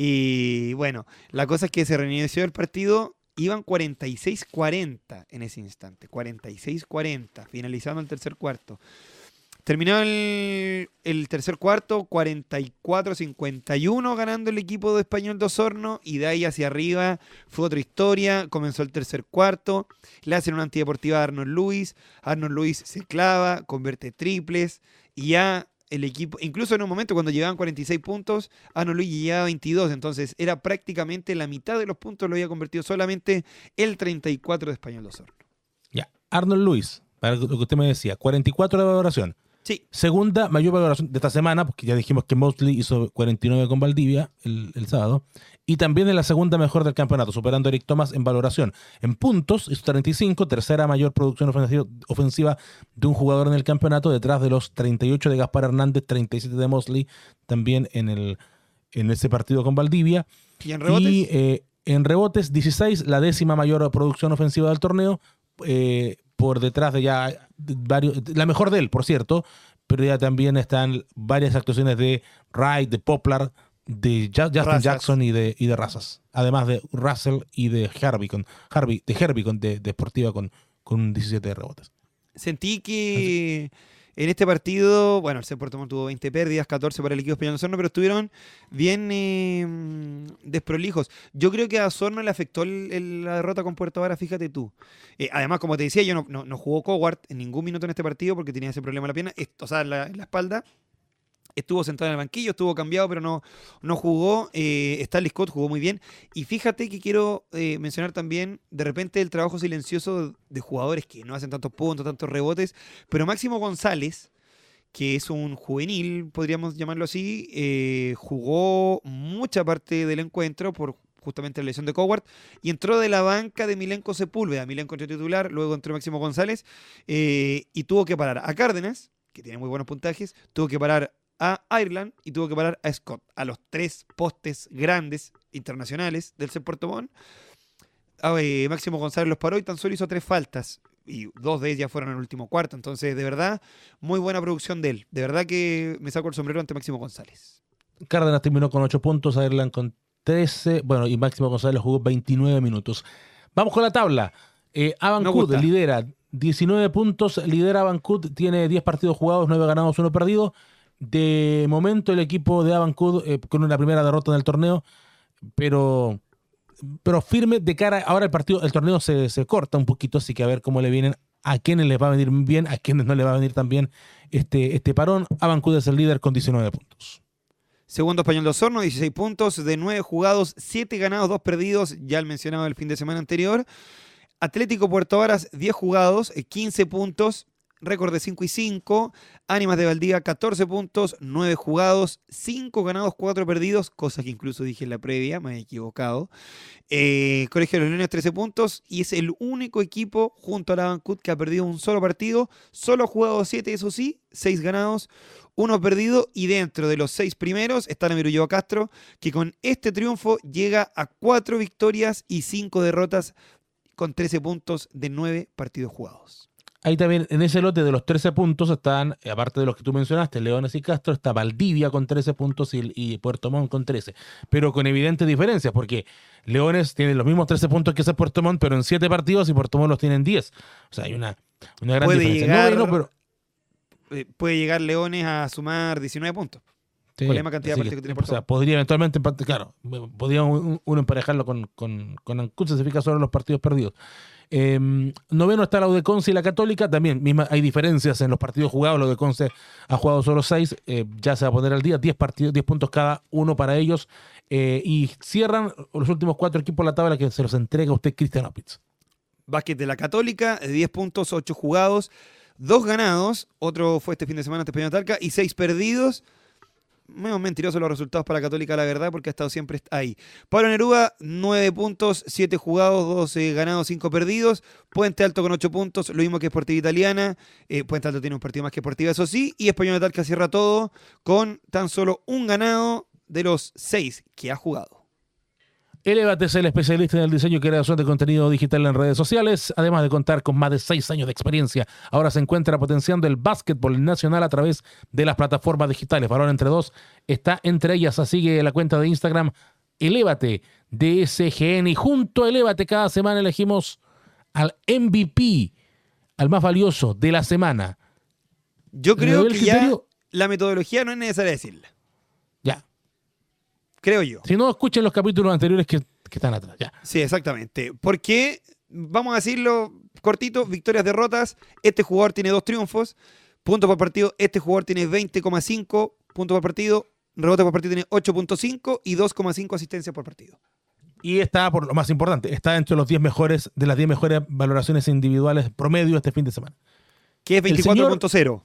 Y bueno, la cosa es que se reinició el partido. Iban cuarenta y seis cuarenta en ese instante. cuarenta y seis cuarenta, finalizando el tercer cuarto. Terminó el, el tercer cuarto, cuarenta y cuatro cincuenta y uno ganando el equipo de Español de Osorno. Y de ahí hacia arriba fue otra historia. Comenzó el tercer cuarto. Le hacen una antideportiva a Arnold Luis. Arnold Luis se clava, convierte triples. Y ya... el equipo, incluso en un momento cuando llegaban cuarenta y seis puntos, Arnold Luis llegaba a veintidós, entonces era prácticamente la mitad de los puntos lo había convertido solamente el treinta y cuatro de Español de Osorno. Ya, Arnold Luis, para lo que usted me decía, cuarenta y cuatro de valoración. Sí. Segunda mayor valoración de esta semana, porque ya dijimos que Mosley hizo cuarenta y nueve con Valdivia el, el sábado, y también en la segunda mejor del campeonato, superando a Eric Thomas en valoración. En puntos hizo treinta y cinco, tercera mayor producción ofensiva, ofensiva de un jugador en el campeonato, detrás de los treinta y ocho de Gaspar Hernández, treinta y siete de Mosley, también en, el, en ese partido con Valdivia. ¿Y en rebotes? Y eh, en rebotes, dieciséis, la décima mayor producción ofensiva del torneo, eh, por detrás de ya varios, la mejor de él, por cierto, pero ya también están varias actuaciones de Wright, de Poplar, de Justin Razas. Jackson y de, y de Razas, además de Russell y de Harvey, con, Harvey de Herbie con, de, de Sportiva con, con un diecisiete de rebotes. Sentí que en este partido, bueno, el C. Puerto Montt tuvo veinte pérdidas, catorce para el equipo Español de Osorno, pero estuvieron bien eh, desprolijos. Yo creo que a Osorno le afectó el, el, la derrota con Puerto Varas, fíjate tú. Eh, además, como te decía, yo no, no, no jugó Cowart en ningún minuto en este partido porque tenía ese problema en la pierna, o sea, en la, en la espalda. Estuvo sentado en el banquillo, estuvo cambiado, pero no, no jugó. Eh, Stanley Scott jugó muy bien. Y fíjate que quiero eh, mencionar también, de repente, el trabajo silencioso de jugadores que no hacen tantos puntos, tantos rebotes. Pero Máximo González, que es un juvenil, podríamos llamarlo así, eh, jugó mucha parte del encuentro por justamente la lesión de Cowart, y entró de la banca de Milenko Sepúlveda. Milenko entró titular, luego entró Máximo González, eh, y tuvo que parar a Cárdenas, que tiene muy buenos puntajes, tuvo que parar a Ireland y tuvo que parar a Scott, a los tres postes grandes internacionales del C. Puerto Montt. Eh, Máximo González los paró y tan solo hizo tres faltas. y dos de ellas fueron en el último cuarto. Entonces, de verdad, muy buena producción de él. De verdad que me saco el sombrero ante Máximo González. Cárdenas terminó con ocho puntos, Ireland con trece, bueno, y Máximo González jugó veintinueve minutos. Vamos con la tabla. Eh, Abancud lidera diecinueve puntos, lidera Abancud, tiene diez partidos jugados, nueve ganados, uno perdido. De momento el equipo de Abancud eh, con una primera derrota en el torneo, pero, pero firme de cara. Ahora el partido, el torneo se, se corta un poquito, así que a ver cómo le vienen, a quienes les va a venir bien, a quienes no les va a venir tan bien este, este parón. Abancud es el líder con diecinueve puntos. Segundo, Español de Osorno, dieciséis puntos, de nueve jugados, siete ganados, dos perdidos, ya el mencionado el fin de semana anterior. Atlético Puerto Varas, diez jugados, quince puntos, récord de cinco y cinco. Ánimas de Valdivia, catorce puntos, nueve jugados, cinco ganados, cuatro perdidos, cosa que incluso dije en la previa, me he equivocado. Eh, Colegio de los Leones, trece puntos, y es el único equipo junto a la Abancud que ha perdido un solo partido, solo ha jugado siete, eso sí, seis ganados, uno perdido, y dentro de los seis primeros está Naviero Ulloa Castro, que con este triunfo llega a cuatro victorias y cinco derrotas, con trece puntos de nueve partidos jugados. Ahí también, en ese lote de los trece puntos están, aparte de los que tú mencionaste, Leones y Castro, está Valdivia con trece puntos y, y Puerto Montt con trece, pero con evidentes diferencias, porque Leones tiene los mismos trece puntos que ese Puerto Montt, pero en siete partidos, y Puerto Montt los tiene en diez. O sea, hay una, una gran puede diferencia. Llegar, no, no, pero... eh, puede llegar Leones a sumar diecinueve puntos. Sí, con la misma cantidad de partidos que, que tiene Puerto Montt. O sea, podría eventualmente, claro, podría uno emparejarlo con, con, con Ancud, se fija solo los partidos perdidos. Eh, noveno está la U D Conce y la Católica, también misma, hay diferencias en los partidos jugados. La U D Conce ha jugado solo seis, eh, ya se va a poner al día, diez partidos, diez puntos cada uno para ellos, eh, y cierran los últimos cuatro equipos de la tabla, que se los entrega a usted, Cristian Opitz. Básquet de la Católica, diez puntos, ocho jugados, dos ganados, otro fue este fin de semana ante Peña Talca, y seis perdidos. Menos mentirosos los resultados para Católica, la verdad, porque ha estado siempre ahí. Pablo Neruda, nueve puntos, siete jugados, doce ganados, cinco perdidos. Puente Alto con ocho puntos, lo mismo que Sportiva Italiana. Eh, Puente Alto tiene un partido más que Sportiva, eso sí. Y Español de Talca cierra todo con tan solo un ganado de los seis que ha jugado. Elévate es el especialista en el diseño y creación de contenido digital en redes sociales, además de contar con más de seis años de experiencia. Ahora se encuentra potenciando el básquetbol nacional a través de las plataformas digitales. Balón entre dos está entre ellas. Sigue la cuenta de Instagram Elévate D S G N, y junto a Elévate cada semana elegimos al M V P, al más valioso de la semana. Yo creo que ya la metodología no es necesaria decirla. Ya. Creo yo. Si no, escuchen los capítulos anteriores que, que están atrás. Ya. Sí, exactamente. Porque, vamos a decirlo cortito, victorias, derrotas. Este jugador tiene dos triunfos. Puntos por partido, este jugador tiene veinte coma cinco puntos por partido. Rebotes por partido tiene ocho punto cinco y dos coma cinco asistencias por partido. Y está, por lo más importante, está entre los diez mejores, de las diez mejores valoraciones individuales promedio este fin de semana. Que es veinticuatro punto cero.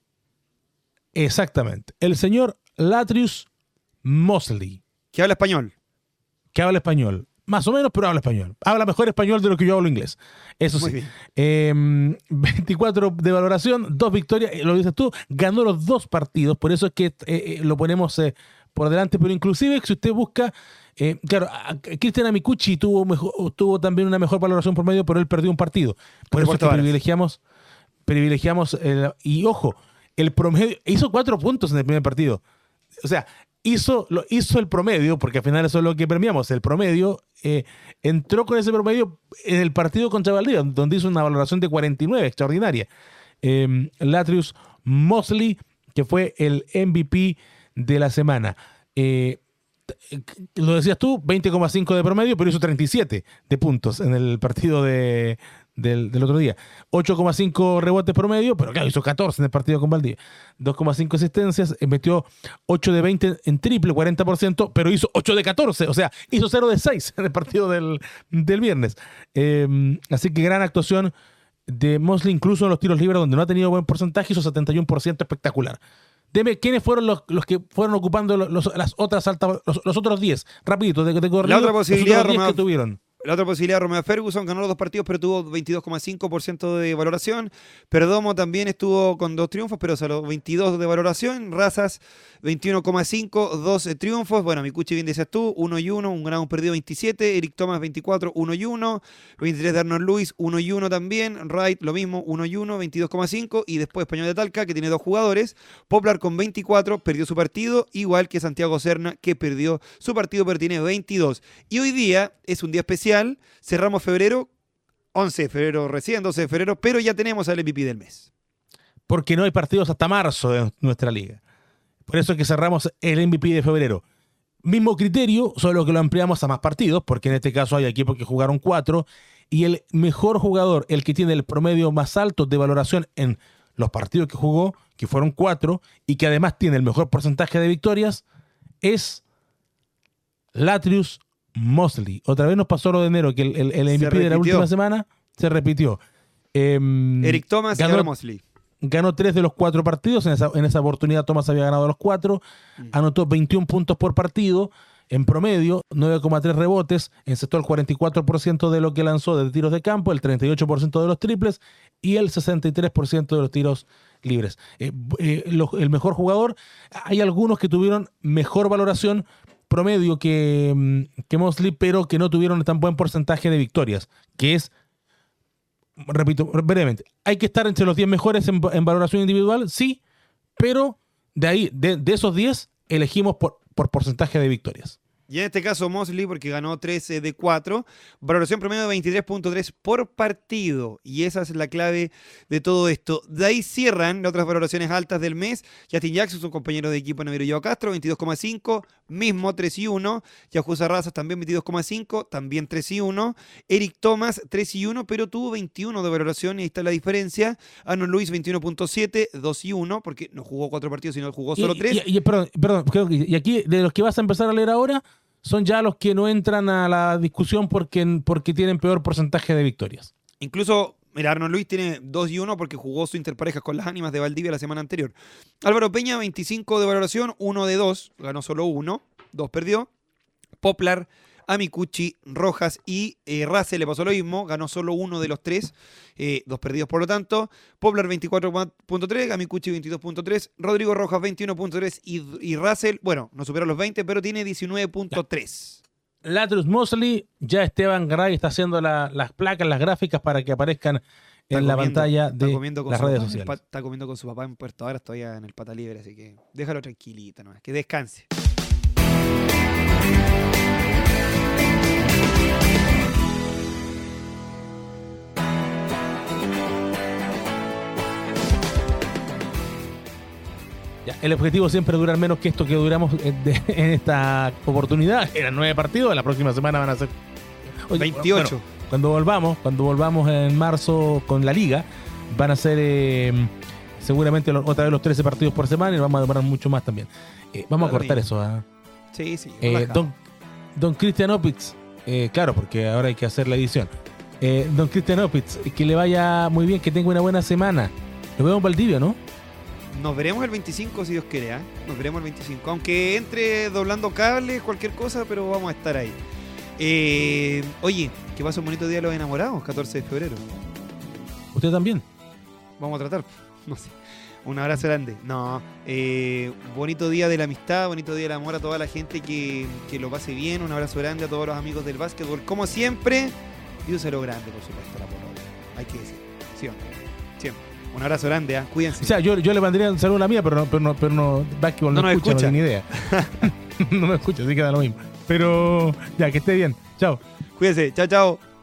Exactamente. El señor Latrius Mosley. Que habla español. Que habla español. Más o menos, pero habla español. Habla mejor español de lo que yo hablo inglés. Eso Muy sí. bien. Eh, veinticuatro de valoración, dos victorias. Lo dices tú, ganó los dos partidos. Por eso es que eh, lo ponemos eh, por delante. Pero inclusive, si usted busca... Eh, claro, Cristian Amicucci tuvo, mejor, tuvo también una mejor valoración por medio, pero él perdió un partido. Por eso es que privilegiamos... privilegiamos el, y ojo, el promedio... Hizo cuatro puntos en el primer partido. O sea... Hizo, lo, hizo el promedio, porque al final eso es lo que premiamos, el promedio, eh, entró con ese promedio en el partido contra Valdivia, donde hizo una valoración de cuarenta y nueve, extraordinaria. Eh, Latrius Mosley, que fue el M V P de la semana. Eh, lo decías tú, veinte coma cinco de promedio, pero hizo treinta y siete de puntos en el partido de, del, del otro día. ocho coma cinco rebotes promedio, pero claro, hizo catorce en el partido con Valdivia. dos coma cinco asistencias, metió ocho de veinte en triple, cuarenta por ciento, pero hizo ocho de catorce, o sea, hizo cero de seis en el partido del, del viernes. Eh, así que gran actuación de Mosley, incluso en los tiros libres, donde no ha tenido buen porcentaje, hizo setenta y uno por ciento, espectacular. Deme, ¿quiénes fueron los, los que fueron ocupando los, los, las otras altas, los, los otros diez? Rapidito, de, de corrido, la otra posibilidad, los Romeo, que tuvieron. La otra posibilidad, Romeo Ferguson, ganó los dos partidos, pero tuvo veintidós coma cinco por ciento de valoración. Perdomo también estuvo con dos triunfos, pero solo veintidós de valoración. Razas, veintiuno coma cinco, dos triunfos. Bueno, Mikuchi, bien decías tú, uno y uno, un ganado, un perdido, veintisiete. Eric Thomas, veinticuatro, uno y uno. veintitrés de Arnold Lewis, uno y uno también. Wright, lo mismo, uno y uno, veintidós coma cinco. Y después Español de Talca, que tiene dos jugadores. Poplar con veinticuatro, perdió su partido, igual que Santiago Serna, que perdió su partido, pero tiene veintidós. Y hoy día es un día especial, cerramos febrero, once de febrero recién, doce de febrero, pero ya tenemos al M V P del mes. Porque no hay partidos hasta marzo de nuestra liga. Por eso es que cerramos el M V P de febrero. Mismo criterio, solo que lo ampliamos a más partidos, porque en este caso hay equipos que jugaron cuatro, y el mejor jugador, el que tiene el promedio más alto de valoración en los partidos que jugó, que fueron cuatro, y que además tiene el mejor porcentaje de victorias, es Latrius Mosley. Otra vez nos pasó lo de enero, que el, el, el M V P de la última semana se repitió. Eh, Eric Thomas ganó, y ahora Mosley. Ganó tres de los cuatro partidos. En esa, en esa oportunidad Thomas había ganado los cuatro. Mm. Anotó veintiún puntos por partido. En promedio, nueve coma tres rebotes. Encestó el cuarenta y cuatro por ciento de lo que lanzó de tiros de campo, el treinta y ocho por ciento de los triples y el sesenta y tres por ciento de los tiros libres. Eh, eh, lo, el mejor jugador, hay algunos que tuvieron mejor valoración promedio que, que Mosley, pero que no tuvieron tan buen porcentaje de victorias, que es, repito brevemente, hay que estar entre los diez mejores en, en valoración individual, sí, pero de ahí, de, de esos diez, elegimos por, por porcentaje de victorias. Y en este caso Mosley, porque ganó trece de cuatro, valoración promedio de veintitrés punto tres por partido. Y esa es la clave de todo esto. De ahí cierran las otras valoraciones altas del mes. Justin Jackson, su compañero de equipo Naviero Joao Castro, veintidós coma cinco, mismo tres y uno. Yajusa Razas también veintidós coma cinco, también tres y uno. Eric Thomas, tres y uno, pero tuvo veintiuno de valoración, y ahí está la diferencia. Arnold Lewis, veintiuno punto siete, dos y uno, porque no jugó cuatro partidos, sino jugó solo tres. Y, y, y, perdón, perdón, y aquí, de los que vas a empezar a leer ahora, son ya los que no entran a la discusión porque, porque tienen peor porcentaje de victorias. Incluso, mira, Arnold Lewis tiene dos y uno porque jugó su interpareja con las Ánimas de Valdivia la semana anterior. Álvaro Peña, veinticinco de valoración, uno de dos, ganó solo uno, dos perdió. Poplar, Amikuchi, Rojas y eh, Race le pasó lo mismo, ganó solo uno de los tres, eh, dos perdidos por lo tanto. Poplar veinticuatro punto tres, Amikuchi veintidós punto tres, Rodrigo Rojas veintiuno punto tres y, y Russell, bueno, no superó los veinte, pero tiene diecinueve punto tres. Latrius Mosley, ya Esteban Garay está haciendo la, las placas, las gráficas para que aparezcan en está la comiendo, pantalla de las redes papá, sociales. Está comiendo con su papá en Puerto Ahora, estoy en el pata libre, así que déjalo tranquilito, ¿no? Que descanse. Ya, el objetivo siempre es durar menos que esto que duramos en, de, en esta oportunidad. Eran nueve partidos, la próxima semana van a ser Oye, veintiocho. Bueno, cuando volvamos, cuando volvamos en marzo con la liga, van a ser eh, seguramente los, otra vez los trece partidos por semana y vamos a demorar mucho más también. Eh, vamos claro, a cortar eso. ¿eh? Sí, sí. Eh, don, don Cristian Opitz, eh, claro, porque ahora hay que hacer la edición. Eh, don Cristian Opitz, que le vaya muy bien, que tenga una buena semana. Lo vemos en Valdivia, ¿no? Nos veremos el veinticinco si Dios quiere, ¿eh? Nos veremos el veinticinco. Aunque entre doblando cables, cualquier cosa, pero vamos a estar ahí. Eh, oye, que pasa un bonito día de los enamorados, catorce de febrero. ¿Usted también? Vamos a tratar, no sé. Un abrazo grande. No, eh, bonito día de la amistad, bonito día del amor a toda la gente que, que lo pase bien. Un abrazo grande a todos los amigos del básquetbol. Como siempre, y un saludo grande, por supuesto, a la polola. Hay que decir. Siempre. Siempre. Un abrazo grande, ¿eh? Cuídense. O sea, yo, yo le mandría un saludo a la mía, pero no, pero no, pero no básquetbol no, no, no escucha, escucha, no tiene idea. No me escucha, así que da lo mismo. Pero ya, que esté bien. Chao. Cuídense. Chao, chao.